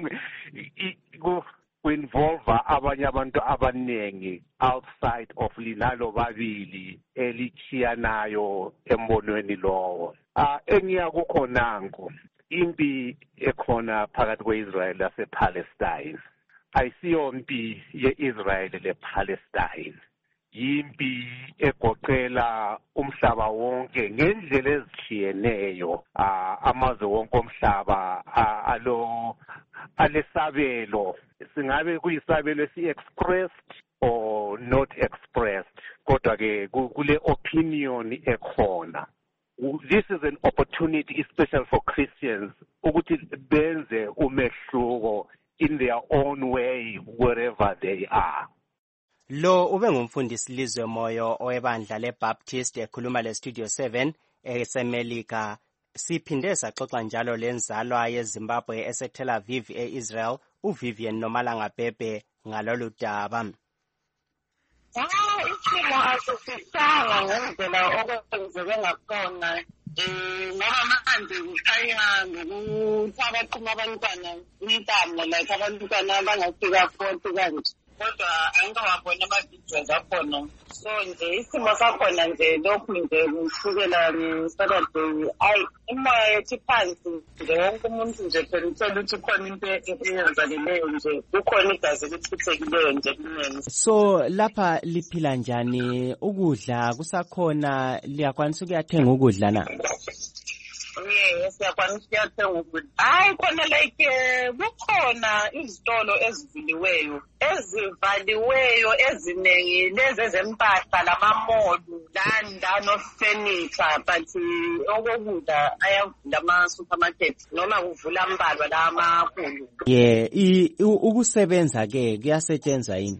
ku-involve abanye abantu abaningi outside of lilalo babili elichiyanayo embonweni lowo. Ah engiya kukhonango impi ekhona phakathi kwe-Israel lase-Palestine ayisiyo impi ye-Israel le-Palestine, yimpi egoqela umhlaba wonke ngendlela ezitshiyeneyo. Amazwe wonke omhlaba alo alesabelo, singabe kuyisabelo esi-expressed or not expressed, kodwa ke kule opinion ekhona. This is an opportunity, especially for Christians, ukuthi benze umehluko in their own way wherever they are. Lo ube ngumfundisi Lizwe Moyo owebandla leBaptist ekhuluma le-Studio seven esemelika. Siphinde saxoxa njalo lenzalwa yeZimbabwe eseTel Aviv e-Israel uVivian Nomalanga Bhebhe ngalolu daba. Ah, isimo asisisanga ngendlela okwenzeke ngakhona. Eh ngoba manje kukhanya ngokuthi abaqhuma abantwana intamo like abantwana abangafika forty kanje. Kodwa angikawabona ama-videos akhona, so nje isimo sakhona nje lokhu nje kusukela ngeSaturday ayi imoya yethu phansi nje wonke umuntu nje phela uthola ukuthi khona into eyenzakeleyo nje kukhona igazi elichithekileyo nje kuningi. So lapha liphila njani? Ukudla kusakhona? Liyakwanisa ukuyathenga ukudla na? Yes, siyakwanisa ukuyathenga ukudla. Hayi khona like kukhona izitolo ezivuliweyo ezivaliweyo eziningi lezi ezempahla lamamolu landa furniture, but okokudla ayavula ama-supermarket noma kuvula ambalwa la amakhulu. Yeah, ukusebenza ke kuyasetshenzwa yini?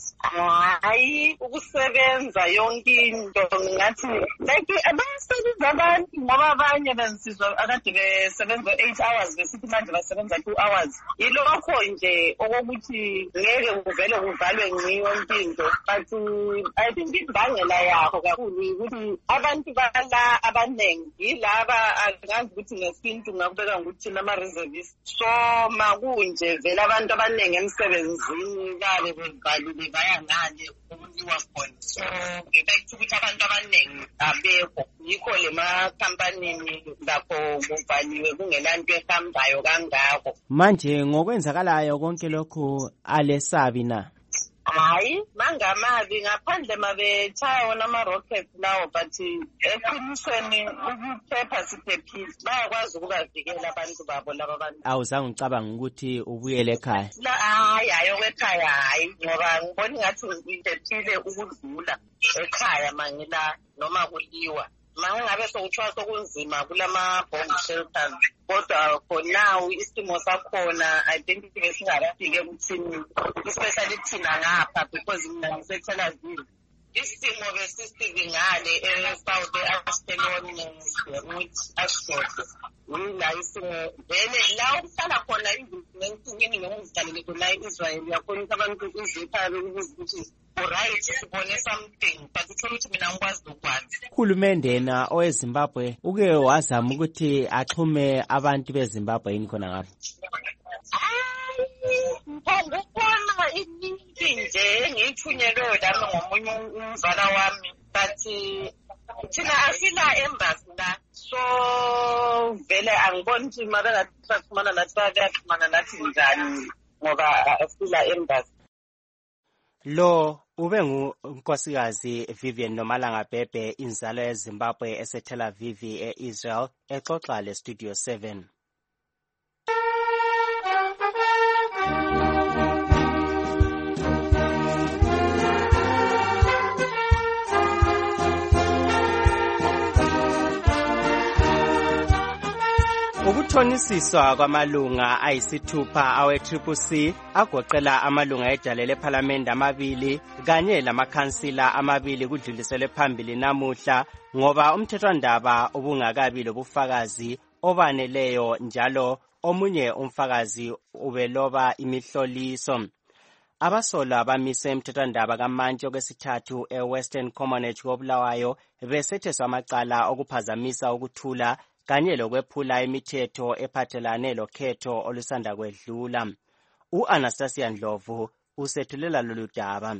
Hayi ukusebenza yonke into ngathi like abasebenza abantu ngoba abanye bensizwa akade besebenza eight hours besithi manje basebenza two hours. Yilokho nje okokuthi ngeke kuvele kuvalwe ngci yonke into, but I think imbangela yakho kakhulu ukuthi abantu bala abanengi yilaba angazi ukuthi ngesintu ngakubeka ukuthi nama-reservists, so makunje vele abantu abanengi emsebenzini kabe bevalile ekhaya ngale ukuliwa khona. So ngibekho ukuthi abantu abaningi abekho yikho le makhampanini lapho kuvaliwe kungelanto ehambayo kangako. Manje ngokwenzakalayo konke lokhu alesabi na? Hayi mangamabi ngaphandle mabetshaya wona ama-rocket lawo but eqinisweni ukuphepha siphephile bayakwazi ukubavikela abantu babo laba bantu. Awuzange ngicabanga ukuthi ubuyele ekhaya? Hayi hayi okwekhaya hayi ngoba ngibona ngathi ngiphephile ukudlula ekhaya mangila noma kuliwa. Mangabe sokuthiwa sokunzima kulama-bomb shelters kodwa for now isimo sakhona I think besingakafike kuthini especially thina ngapha because mina ngiseTel Aviv. Isimo besisibi ngale e-South e-Ashkelon Beirut Ashdod. Yila isimo vele la ukuhlala khona izinto noma uzidlalele khona e-Israel yakhona ukuthi abantu izipha ukuthi right sibone something but uthola ukuthi mina ngikwazi ukwazi. Uhulumende na oweZimbabwe uke wazama ukuthi axhume abantu beZimbabwe yini khona ngapha? Ngokubona iningi nje ngithunyelwe lami ngomunye umzala wami but thina asila embassy la so vele angiboni ukuthi mabengathumana nathi bayaxhumana nathi njani ngoba asila embassy. Lo ube ngunkosikazi Vivian Nomalanga Bhebhe inzalo yeZimbabwe eseTel Aviv e-Israel exoxa le Studio seven. Ukuthonisiswa kwamalunga ayisithupha awe-C C C agoqela amalunga edale lephalamende amabili kanye lamakhansila amabili kudluliselwe phambili namuhla ngoba umthethwandaba ubungakabi lobufakazi obaneleyo njalo omunye umfakazi ubeloba imihloliso. Abasolwa bamise umthethwandaba kamantshi okwesithathu e-Western Commonwealth koBulawayo besetheswa amacala okuphazamisa ukuthula kanye lokwephula imithetho ephathelane lokhetho olusanda kwedlula. U-Anastasia Ndlovu usethulela lolu daba.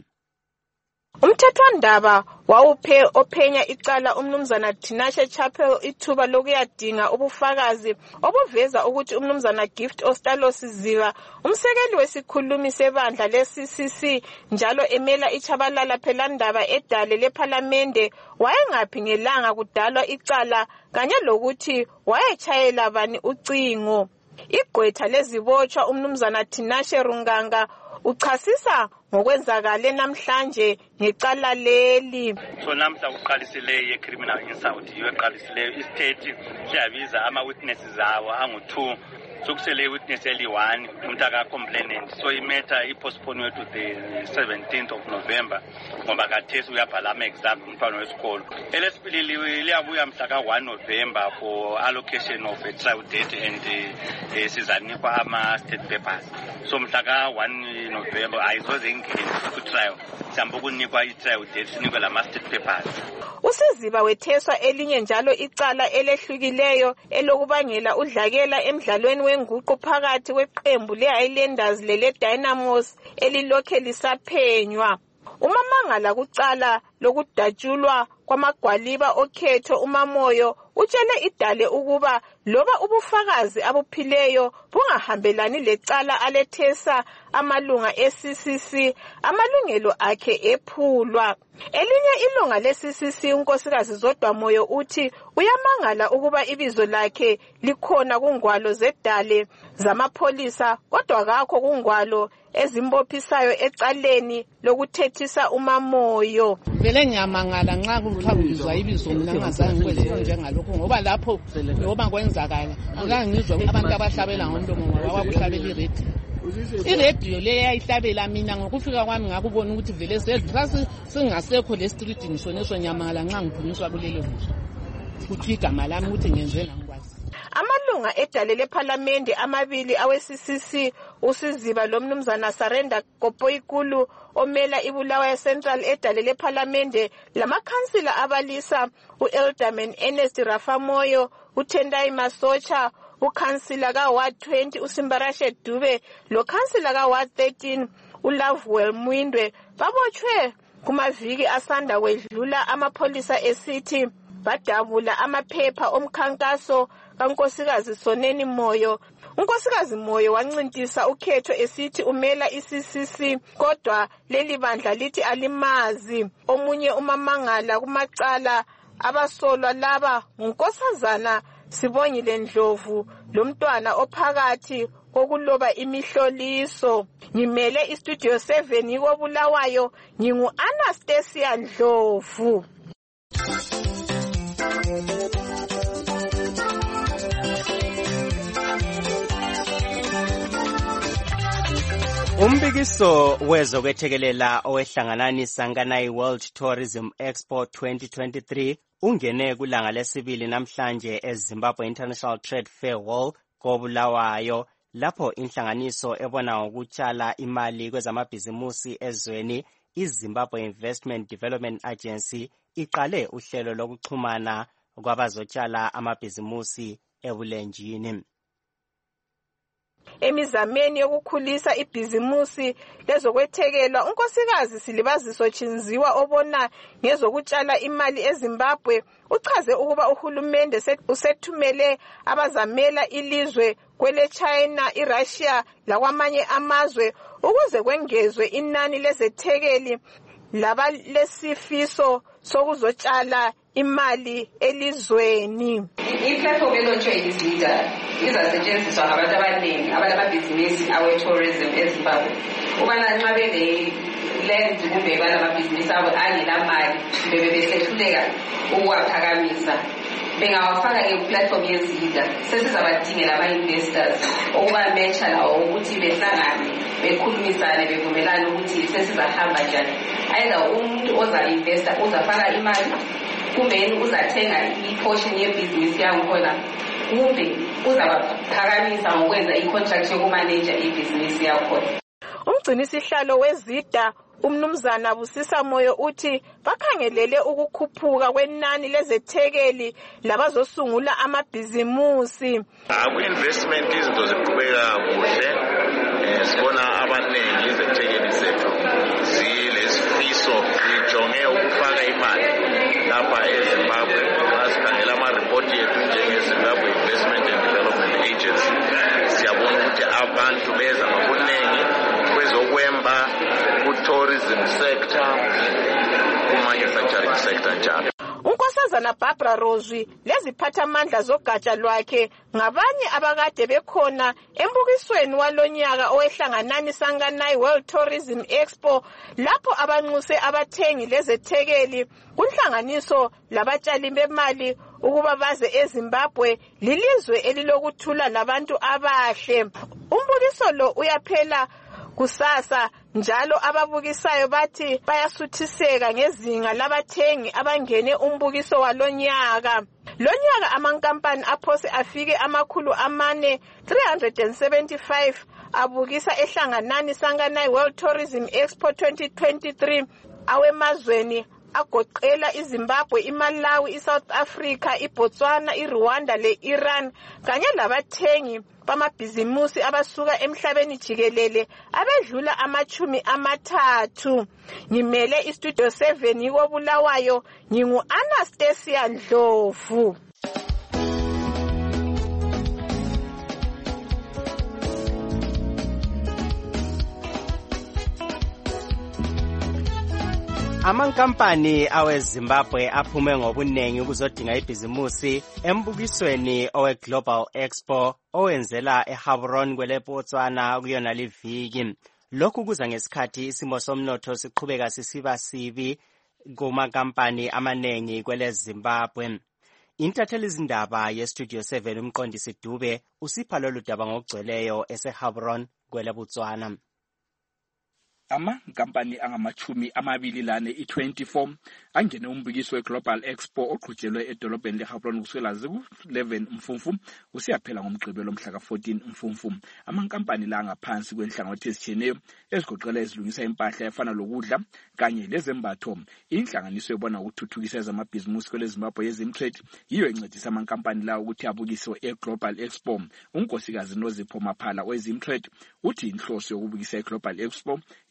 Umthethwandaba wawuphe ophenya icala umnumzana Tinashe Chapel ithuba lokuyadinga ubufakazi obuveza ukuthi umnumzana Gift Ostalos Ziva umsekeli wesikhulumi sebandla le-C C C njalo emela ichabalala phelandaba edale lephalamende wayengaphi ngelanga kudalwa icala kanye lokuthi wayechayela bani ucingo. Igqwetha lezibotshwa umnumzana Tinashe Runganga uchasisa ngokwenzakale namhlanje ngecala leli. So namhla uqalisile ye-criminal insult yoqalisile istate siyabiza ama-witnesses awo angu-two sokusele i-witness eli-one umntaka complainant so imatter ipostpone to the seventeenth of November ngoba kathesi uyabhala ama-exam umntwana wesikolo. Elesibili liyabuya mhla ka-one November for allocation of a trial date and uh, sizanikwa ama-state papers. So mhla ka-one November ayizoze ingene ku-trial sihamba ukunikwa i-trial date sinikwe lama-state papers. USiziba wetheswa elinye njalo icala elehlukileyo elokubangela udlakela emdlalweni wenguqu phakathi kweqembu le-Highlanders lele-Dynamos elilokhe lisaphenywa. Umamangala kucala lokudatshulwa kwamagwaliba okhetho uMamoyo utshele idale ukuba loba ubufakazi abuphileyo bungahambelani lecala alethesa amalunga e-C C C amalungelo akhe ephulwa. Elinye ilunga le-C C C unkosikazi Zodwa Moyo uthi uyamangala ukuba ibizo lakhe likhona kungwalo zedale zamapholisa kodwa kakho kungwalo ezimbophisayo ecaleni lokuthethisa uMamoyo. Vele ngiyamangala nxa kuthiwa kubizwa ibizo mina ngazange ngikwenze njengalokho ngoba lapho noma kwenzakala azange ngizwe abantu abahlabela ngomlomo ngoba bakuhlabela iredio. Iredio le yayihlabela mina ngokufika kwami ngakubona ukuthi vele sesi singasekho le street ngishoneso nyamangala nxa ngiphunyiswa kulelo bizwe. Kuthi igama lami ukuthi ngenzela ngikwazi. Amalunga edale lephalamende amabili awe-C C C uSiziba lomnumzana Sarenda Kopoikulu omela iBulawayo Central edale lephalamende lamakhansila abalisa uElderman Ernest Rafamoyo, uTendai Masocha, ukhansila ka-Ward twenty uSimbarashe Dube, lo khansila ka-Ward thirteen uLovewell Mwindwe babotshwe kumaviki asanda kwedlula amapholisa esithi badabula amaphepha omkhankaso kankosikazi Soneni Moyo. Unkosikazi Moyo wancintisa ukhetho esithi umela i-C C C kodwa leli bandla lithi alimazi. Omunye umamangala kumacala abasolwa laba ngunkosazana Sibongile Ndlovu lomntwana ophakathi kokuloba imihloliso. Ngimele istudio seven yiko Bulawayo, ngingu Anastasia Ndlovu. Umbikiso wezokwethekelela owehlangananisa nganayi World Tourism Expo twenty twenty-three ungene kulanga lesibili namhlanje eZimbabwe International Trade Fair Hall koBulawayo, lapho inhlanganiso ebona ngokutshala imali kwezamabhizimusi ezweni iZimbabwe Investment Development Agency iqale uhlelo lokuxhumana kwabazotshala amabhizimusi ebulenjini. Emizameni yokukhulisa ibhizimusi lezokwethekelwa, unkosikazi Silibaziso Chinziwa obona ngezokutshala imali eZimbabwe uchaze ukuba uhulumende usethumele abazamela ilizwe kwele China, iRussia lakwamanye amazwe ukuze kwengezwe inani lezethekeli laba lesifiso sokuzotshala imali elizweni. Iplatform elotshwe yizida izasetshenziswa ngabantu abaningi abalabhizinisi awe-tourism eZimbabwe ukubana nxa bele-land kumbe balamabhizinisi abo angelamali bebe besehluleka ukuwaphakamisa bengawafaka kuplatform yezida. Sesizabadingela ama-investors ukubametsha lawo ukuthi behlangane bekhulumisane bevumelane ukuthi sesizahamba njani. Either umuntu oza-investa uzafaka imali kumbe uzathenga i-portion yebhizinisi yakhona kumbe uzabaphakamisa ngokwenza i-contract yokumanager ibhizinisi yakhona. Umgcinisihlalo wezida umnumzana Busisa Moyo uthi bakhangelele ukukhuphuka kwenani lezethekeli labazosungula amabhizimusi. Aku-investment izinto ziqhubeka kuhle. Sibona abaningi izethekeli zethu zilesifiso zijonge ukufaka imali lapha eZimbabwe. Xa sikhangela amaripoti yethu njenge-Zimbabwe Investment and Development Agency siyabona ukuthi abantu beza ngobuningi kwezokwemba, ku-tourism sector, ku-manufacturing sector njalo. Unkosazana Barbara Rozwi leziphathamandla zogatsha lwakhe ngabanye abakade bekhona embukisweni walonyaka owehlangananisa nganayi World Tourism Expo, lapho abanxuse abathengi lezethekeli kunhlanganiso labatshali bemali ukuba baze eZimbabwe, lilizwe elilokuthula labantu abahle. Umbukiso lo uyaphela kusasa, njalo ababukisayo bathi bayasuthiseka ngezinga labathengi abangene umbukiso walonyaka. Lonyaka amankampani aphose afike amakhulu amane three hundred seventy-five abukisa ehlanganani sanganayi World Tourism Expo twenty twenty-three awemazweni agoqela iZimbabwe, iMalawi, iSouth Africa, iBotswana, iRwanda le-Iran kanye labathengi bamabhizimusi abasuka emhlabeni jikelele abedlula amachumi amathathu. Ngimele istudio seven yiko Bulawayo, ngingu Anastasia Ndlovu. Amankampani aweZimbabwe aphume ngobunengi ukuzodinga ibhizimusi embukisweni owe Global Expo owenzela eHaburon kwele Botswana kuyona liviki. Lokhu kuza ngesikhathi isimo somnotho siqhubeka sisiba sibi kumankampani amanengi kwele Zimbabwe. Intatheli izindaba yeStudio seven umqondisi Dube usipha lolu daba ngokugcweleyo eseHaburon kwele Botswana. Amankampani angamachumi amabili lane i-twenty-four angene umbukiso we-Global Expo oqhutshelwe edolobheni leHaburon kusukela ziku eleven Mfumfu kusiyaphela ngomgqibelo mhla ka fourteen Mfumfu. Amankampani la ngaphansi kwenhlangothi ezitshiyeneyo ezigoqela ezilungisa impahla efana lokudla kanye lezembatho. Inhlanganiso ebona ukuthuthukisa ezamabhizimusi kwele Zimbabwe yeZimtrade yiyo encedisa amankampani la ukuthi abukiswe e-Global Expo. Unkosikazi Nozipho Maphala weZimtrade uthi inhloso yokubukisa e-Global Expo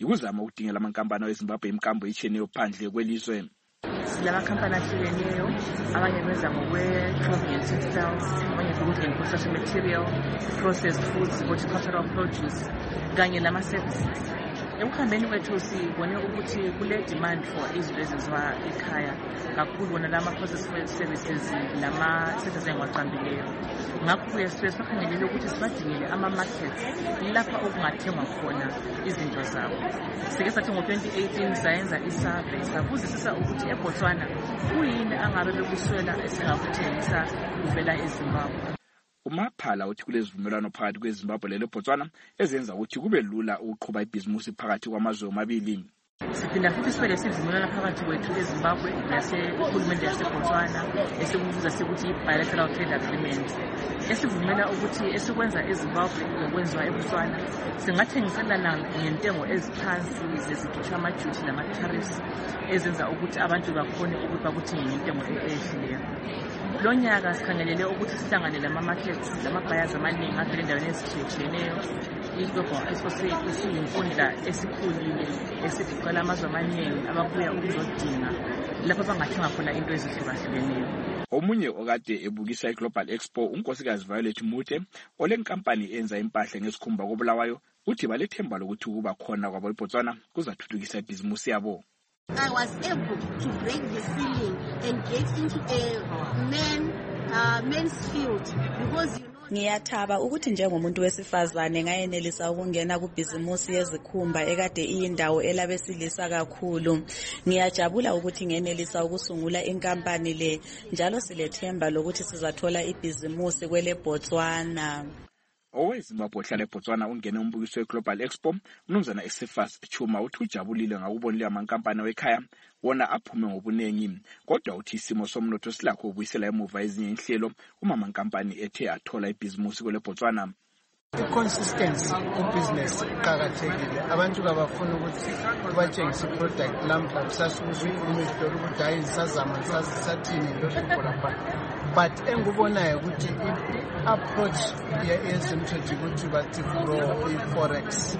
ukuzama ukudingela amankampani weZimbabwe imkambo etshiyeneyo phandle kwelizwe. Silamakhampani ahlukeneyo, abanye benza ngokwe-clothing and textiles, abanye food and construction material, processed foods, horticultural produce, kanye lama-services. Ekuhambeni kwethu sibone ukuthi kule demand for izinto ezenziwa ekhaya kakhulu wona lama processed services lama-services engiwaqambileyo. Ngakho-ke sibe sibakhangelele ukuthi sibadingele ama-markets lapha okungathengwa khona izinto zabo. Sike sathi ngo-twenty eighteen sayenza isurvey sabuzisisa ukuthi eBotswana kuyini angabe bekuswela esingakuthengisa kuvela eZimbabwe. Umaphala uthi kulezivumelwano phakathi kweZimbabwe leBotswana ezenza ukuthi kube lula ukuqhuba ibhizimusi phakathi kwamazwe omabili. Siphinda futhi sibe lesivumelwano phakathi kwethu eZimbabwe nasehulumende yaseBotswana esikubiza sikuthi bilateral trade agreement esivumela ukuthi esikwenza eZimbabwe lokwenziwa eBotswana singathengiselana ngentengo eziphansi zezikhishwa ama-duty nama-tariffs ezenza ukuthi abantu bakhone ukuthi bakuthenge ngentengo ehlileyo. Lo nyaka sikhangelele ukuthi sihlangane lama-markets lama-buyers amaningi avela endaweni ezitshiyetshiyeneyo. Iglobal Expo siyinkundla esikhulile esigoqela amazwe amaningi ababuya ukuzodinga lapho bangathenga khona into ezihlukahlukeneyo. Omunye okade ebukisa iGlobal Expo unkosikazi Violet Mute olenkampani enza impahla ngesikhumba koBulawayo uthi balethemba lokuthi kuba khona kwabo eBotswana kuzathuthukisa ibhizimusi yabo. I was able to break the ceiling and get into a man, uh, men's field because you know. Ngiyathaba ukuthi njengomuntu wesifazane ngayenelisa ukungena kubhizimusi yezikhumba ekade iyindawo elabesilisa kakhulu. Ngiyajabula ukuthi ngenelisa ukusungula inkampani le njalo silethemba lokuthi sizathola ibhizimusi kwele Botswana. OweZimbabwe ohlala eBotswana ungene umbukiso weGlobal Expo umnumzana Esifas Chuma uthi ujabulile ngakubonile amankampani wekhaya wona aphume ngobunengi kodwa uthi isimo somnotho silakho ukubuyisela emuva ezinye inhlelo uma amankampani ethe athola ibhizimusi kwele Botswana. I-consistency ku-business iqakathekile. Abantu kabafuna ukuthi batshengise i-product lamhla kusasuke imidlolo ukuthi hayi sazama sasathini lokho but engikubonayo ukuthi i-approach yezinto ukuthi bathi grow i-forex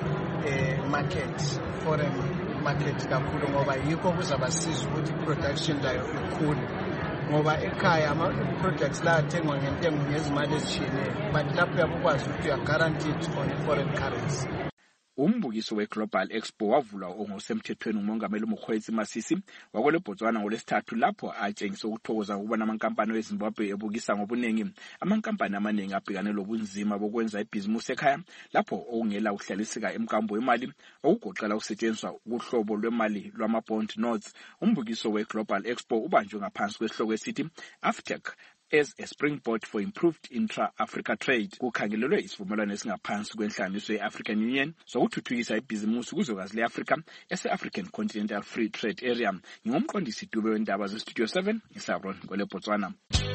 market foreign market kakhulu ngoba yikho kuzabasiza ukuthi i-production layo ikhule ngoba ekhaya ama-products la athengwa ngentengo ngezimali ezishiyeneyo but lapho yakukwazi ukuthi you guaranteed on foreign currency. Umbukiso weGlobal Expo wavulwa ongosemthethweni umongameli uMokgweetsi Masisi wakwele Botswana ngolesithathu lapho atshengisa ukuthokoza ukubona amankampani weZimbabwe ebukisa ngobunengi. Amankampani amaningi abhekane lobunzima bokwenza ibhizimusi ekhaya lapho okungela ukuhlaliseka emkambo wemali okugoqela ukusetshenziswa kuhlobo lwemali lwama-bond notes. Umbukiso weGlobal Expo ubanjwe ngaphansi kwesihloko esithi AfTech as a springboard for improved intra-Africa trade. Kukhangelelwe isivumelwano esingaphansi kwenhlanganiso ye-African Union sokuthuthukisa ibhizimusi kuzwekazi le-Afrika ese-African Continental Free Trade Area. Ngingumqondisi Dube wendaba ze-Studio seven ngisabron kwele Botswana.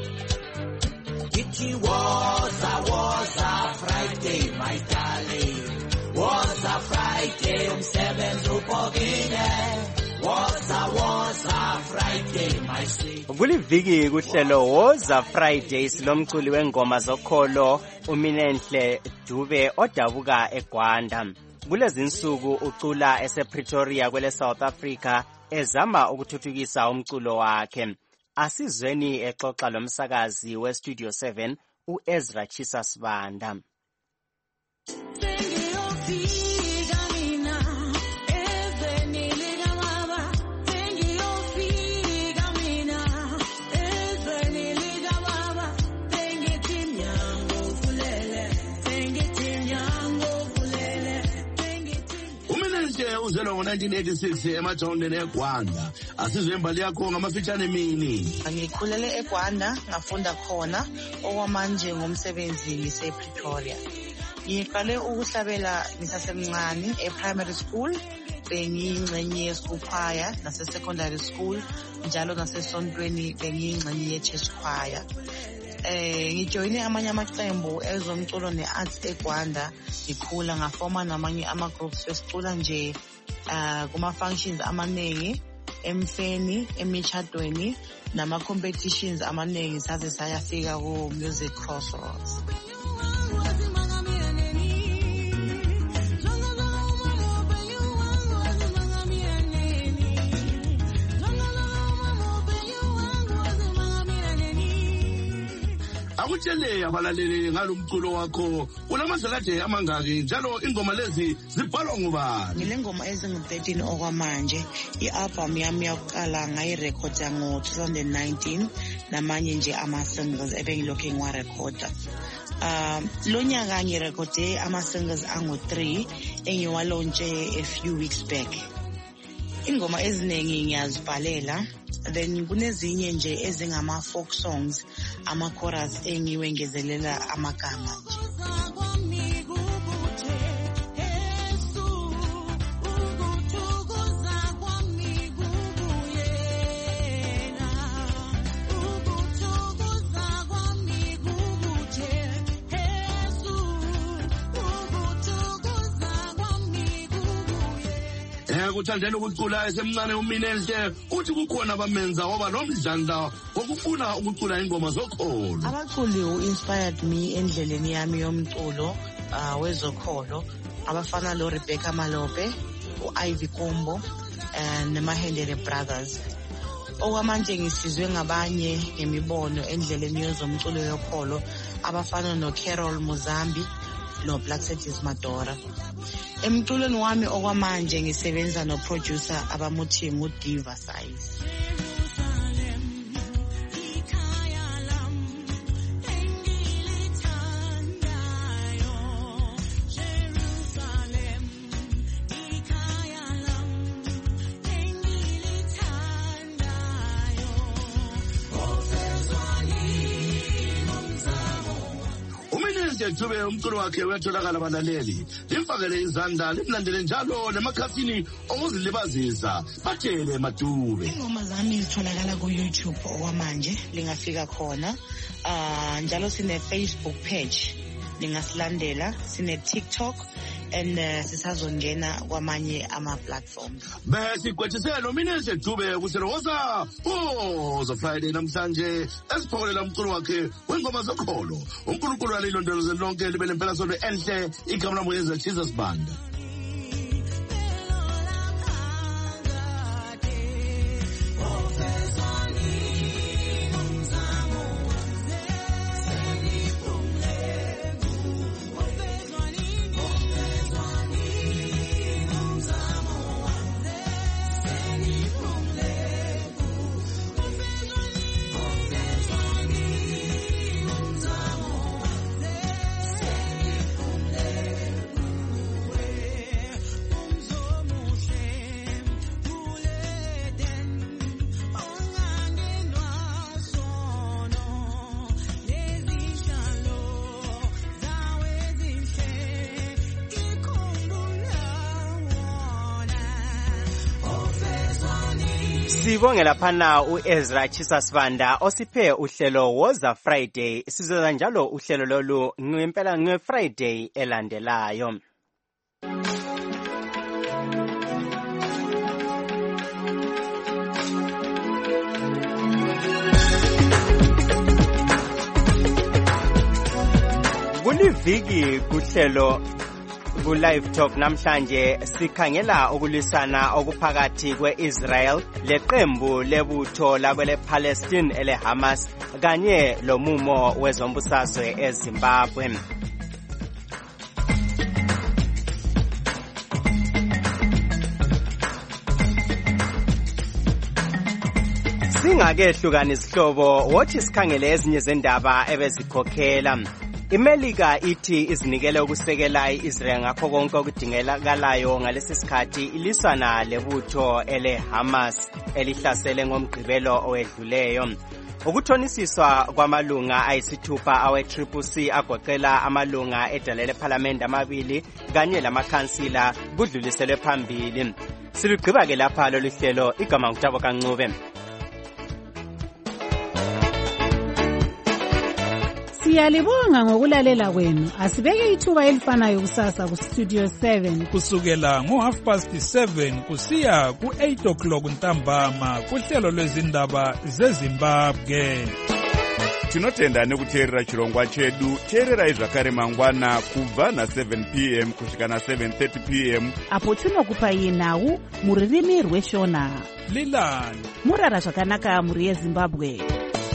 It was a was a Friday, my darling. Was a Friday, umsebenzi ubhokile. Was a was a Friday, my sweet. Kuliviki kuhlelo Woza Fridays lomculi wengoma zokholo uMinenhle Dube odabuka eGwanda. Kulezi insuku ucula esePretoria kwele South Africa ezama ukuthuthukisa umculo wakhe. Asizweni exoxa lomsakazi weStudio seven uEzra Chisasibanda. Uzelo ngo nineteen eighty-six emajondeni eGwanda asizwe imbali yakho ngamafitshane mini. Ngikhulele eGwanda ngafunda khona okwamanje ngomsebenzi ngisePretoria. Ngiqale ukuhlabela ngisasemncane ePrimary School bengiyingxenye ye-school choir nase-secondary school njalo nasesontweni bengiyingxenye ye-church choir. Eh ngijoyine amanye amaqembu ezomculo ne-arts eGwanda ngikhula ngafoma namanye ama-groups besicula nje uh kuma-functions amaningi emfeni emishadweni nama-competitions amaningi saze sayafika ku-Music Crossroads. akutshele abalaleli ngalomculo wakho unamadlakade amangaki njalo ingoma lezi zibhalwa ngubani? Ngile ngoma ezingu-thirteen okwamanje. I-album yami yokuqala ngayirekhoda ngo-two thousand nineteen namanye nje ama-singles ebengilokhu ngiwarekhoda. Um, lo nyaka ngirekhode ama-singles angu-three engiwalontshe a few weeks back. Ingoma eziningi ngiyazibhalela, then kunezinye nje ezingama-folk songs, ama-chorus engiwengezelela amagama nje. Kuthandela ukucula esemncane uMinenhle uthi kukhona abamenza waba nomdlandla wokufuna ukucula ingoma zokholo. Abaculi who-inspired me endleleni yami yomculo uh, wezokholo abafana lo Rebecca Malope, u-Ivy Kombo, and namahendele brothers. Okwamanje ngisizwe ngabanye ngemibono endleleni yezomculo yokholo abafana no Carol Muzambi no Black Satis Madora. Emculweni wami okwamanje ngisebenza no producer abamuthi nguDiva Size. Tube umculo wakhe wetholakala abalaleli limfakele izandla limlandele njalo lemakhasini okuzilibazisa batshele Madube. Ingoma zami zitholakala ku YouTube okwamanje lingafika khona. Ah njalo sine Facebook page lingasilandela, sine TikTok and uh, sisazongena kwamanye ama platforms. Bese igwethisela uMinenhle Dube kuseroza oh zo Friday namhlanje esiphokolela umculo wakhe wengoma zokholo. uNkulunkulu alilondoloze lonke libe lempela sonto enhle igama lami yeza Jesus Banda. Sibonge laphana uEzra Chisasibanda osiphe uhlelo woza Friday. Sizoza njalo uhlelo lolu ngempela nge Friday elandelayo. Kuliviki kuhlelo ku live talk namhlanje sikhangela ukulwisana okuphakathi kweIsrael leqembu lebutho lakwele Palestine ele Hamas kanye lomumo wezombusazwe eZimbabwe. Singake hlukana isihlobo wothi sikhangele ezinye zendaba ebezikhokhela. iMelika ithi izinikele ukusekela iIsrael ngakho konke okudingekalayo ngalesi sikhathi ilisana lebutho ele Hamas elihlasele ngomgqibelo owedluleyo. Ukuthonisiswa kwamalunga ayisithupha awe-Triple C agoqela amalunga edalele parliament amabili kanye lamakhansila kudluliselwe phambili. Silugqiba ke lapha lolu hlelo igama ngutabo kaNcube. Siyalibonga ngokulalela kwenu. Asibeke ithuba elifanayo kusasa ku Studio seven kusukela ngo half past seven kusiya ku eight o'clock ntambama kuhlelo lwezindaba zeZimbabwe. Tinotenda nekuteerera chirongwa chedu. Teererai zvakare mangwana kubva na seven p m kusvika na seven thirty p m apo tinokupai nhau muririmi rweshona. Lilani murara zvakanaka muri yeZimbabwe.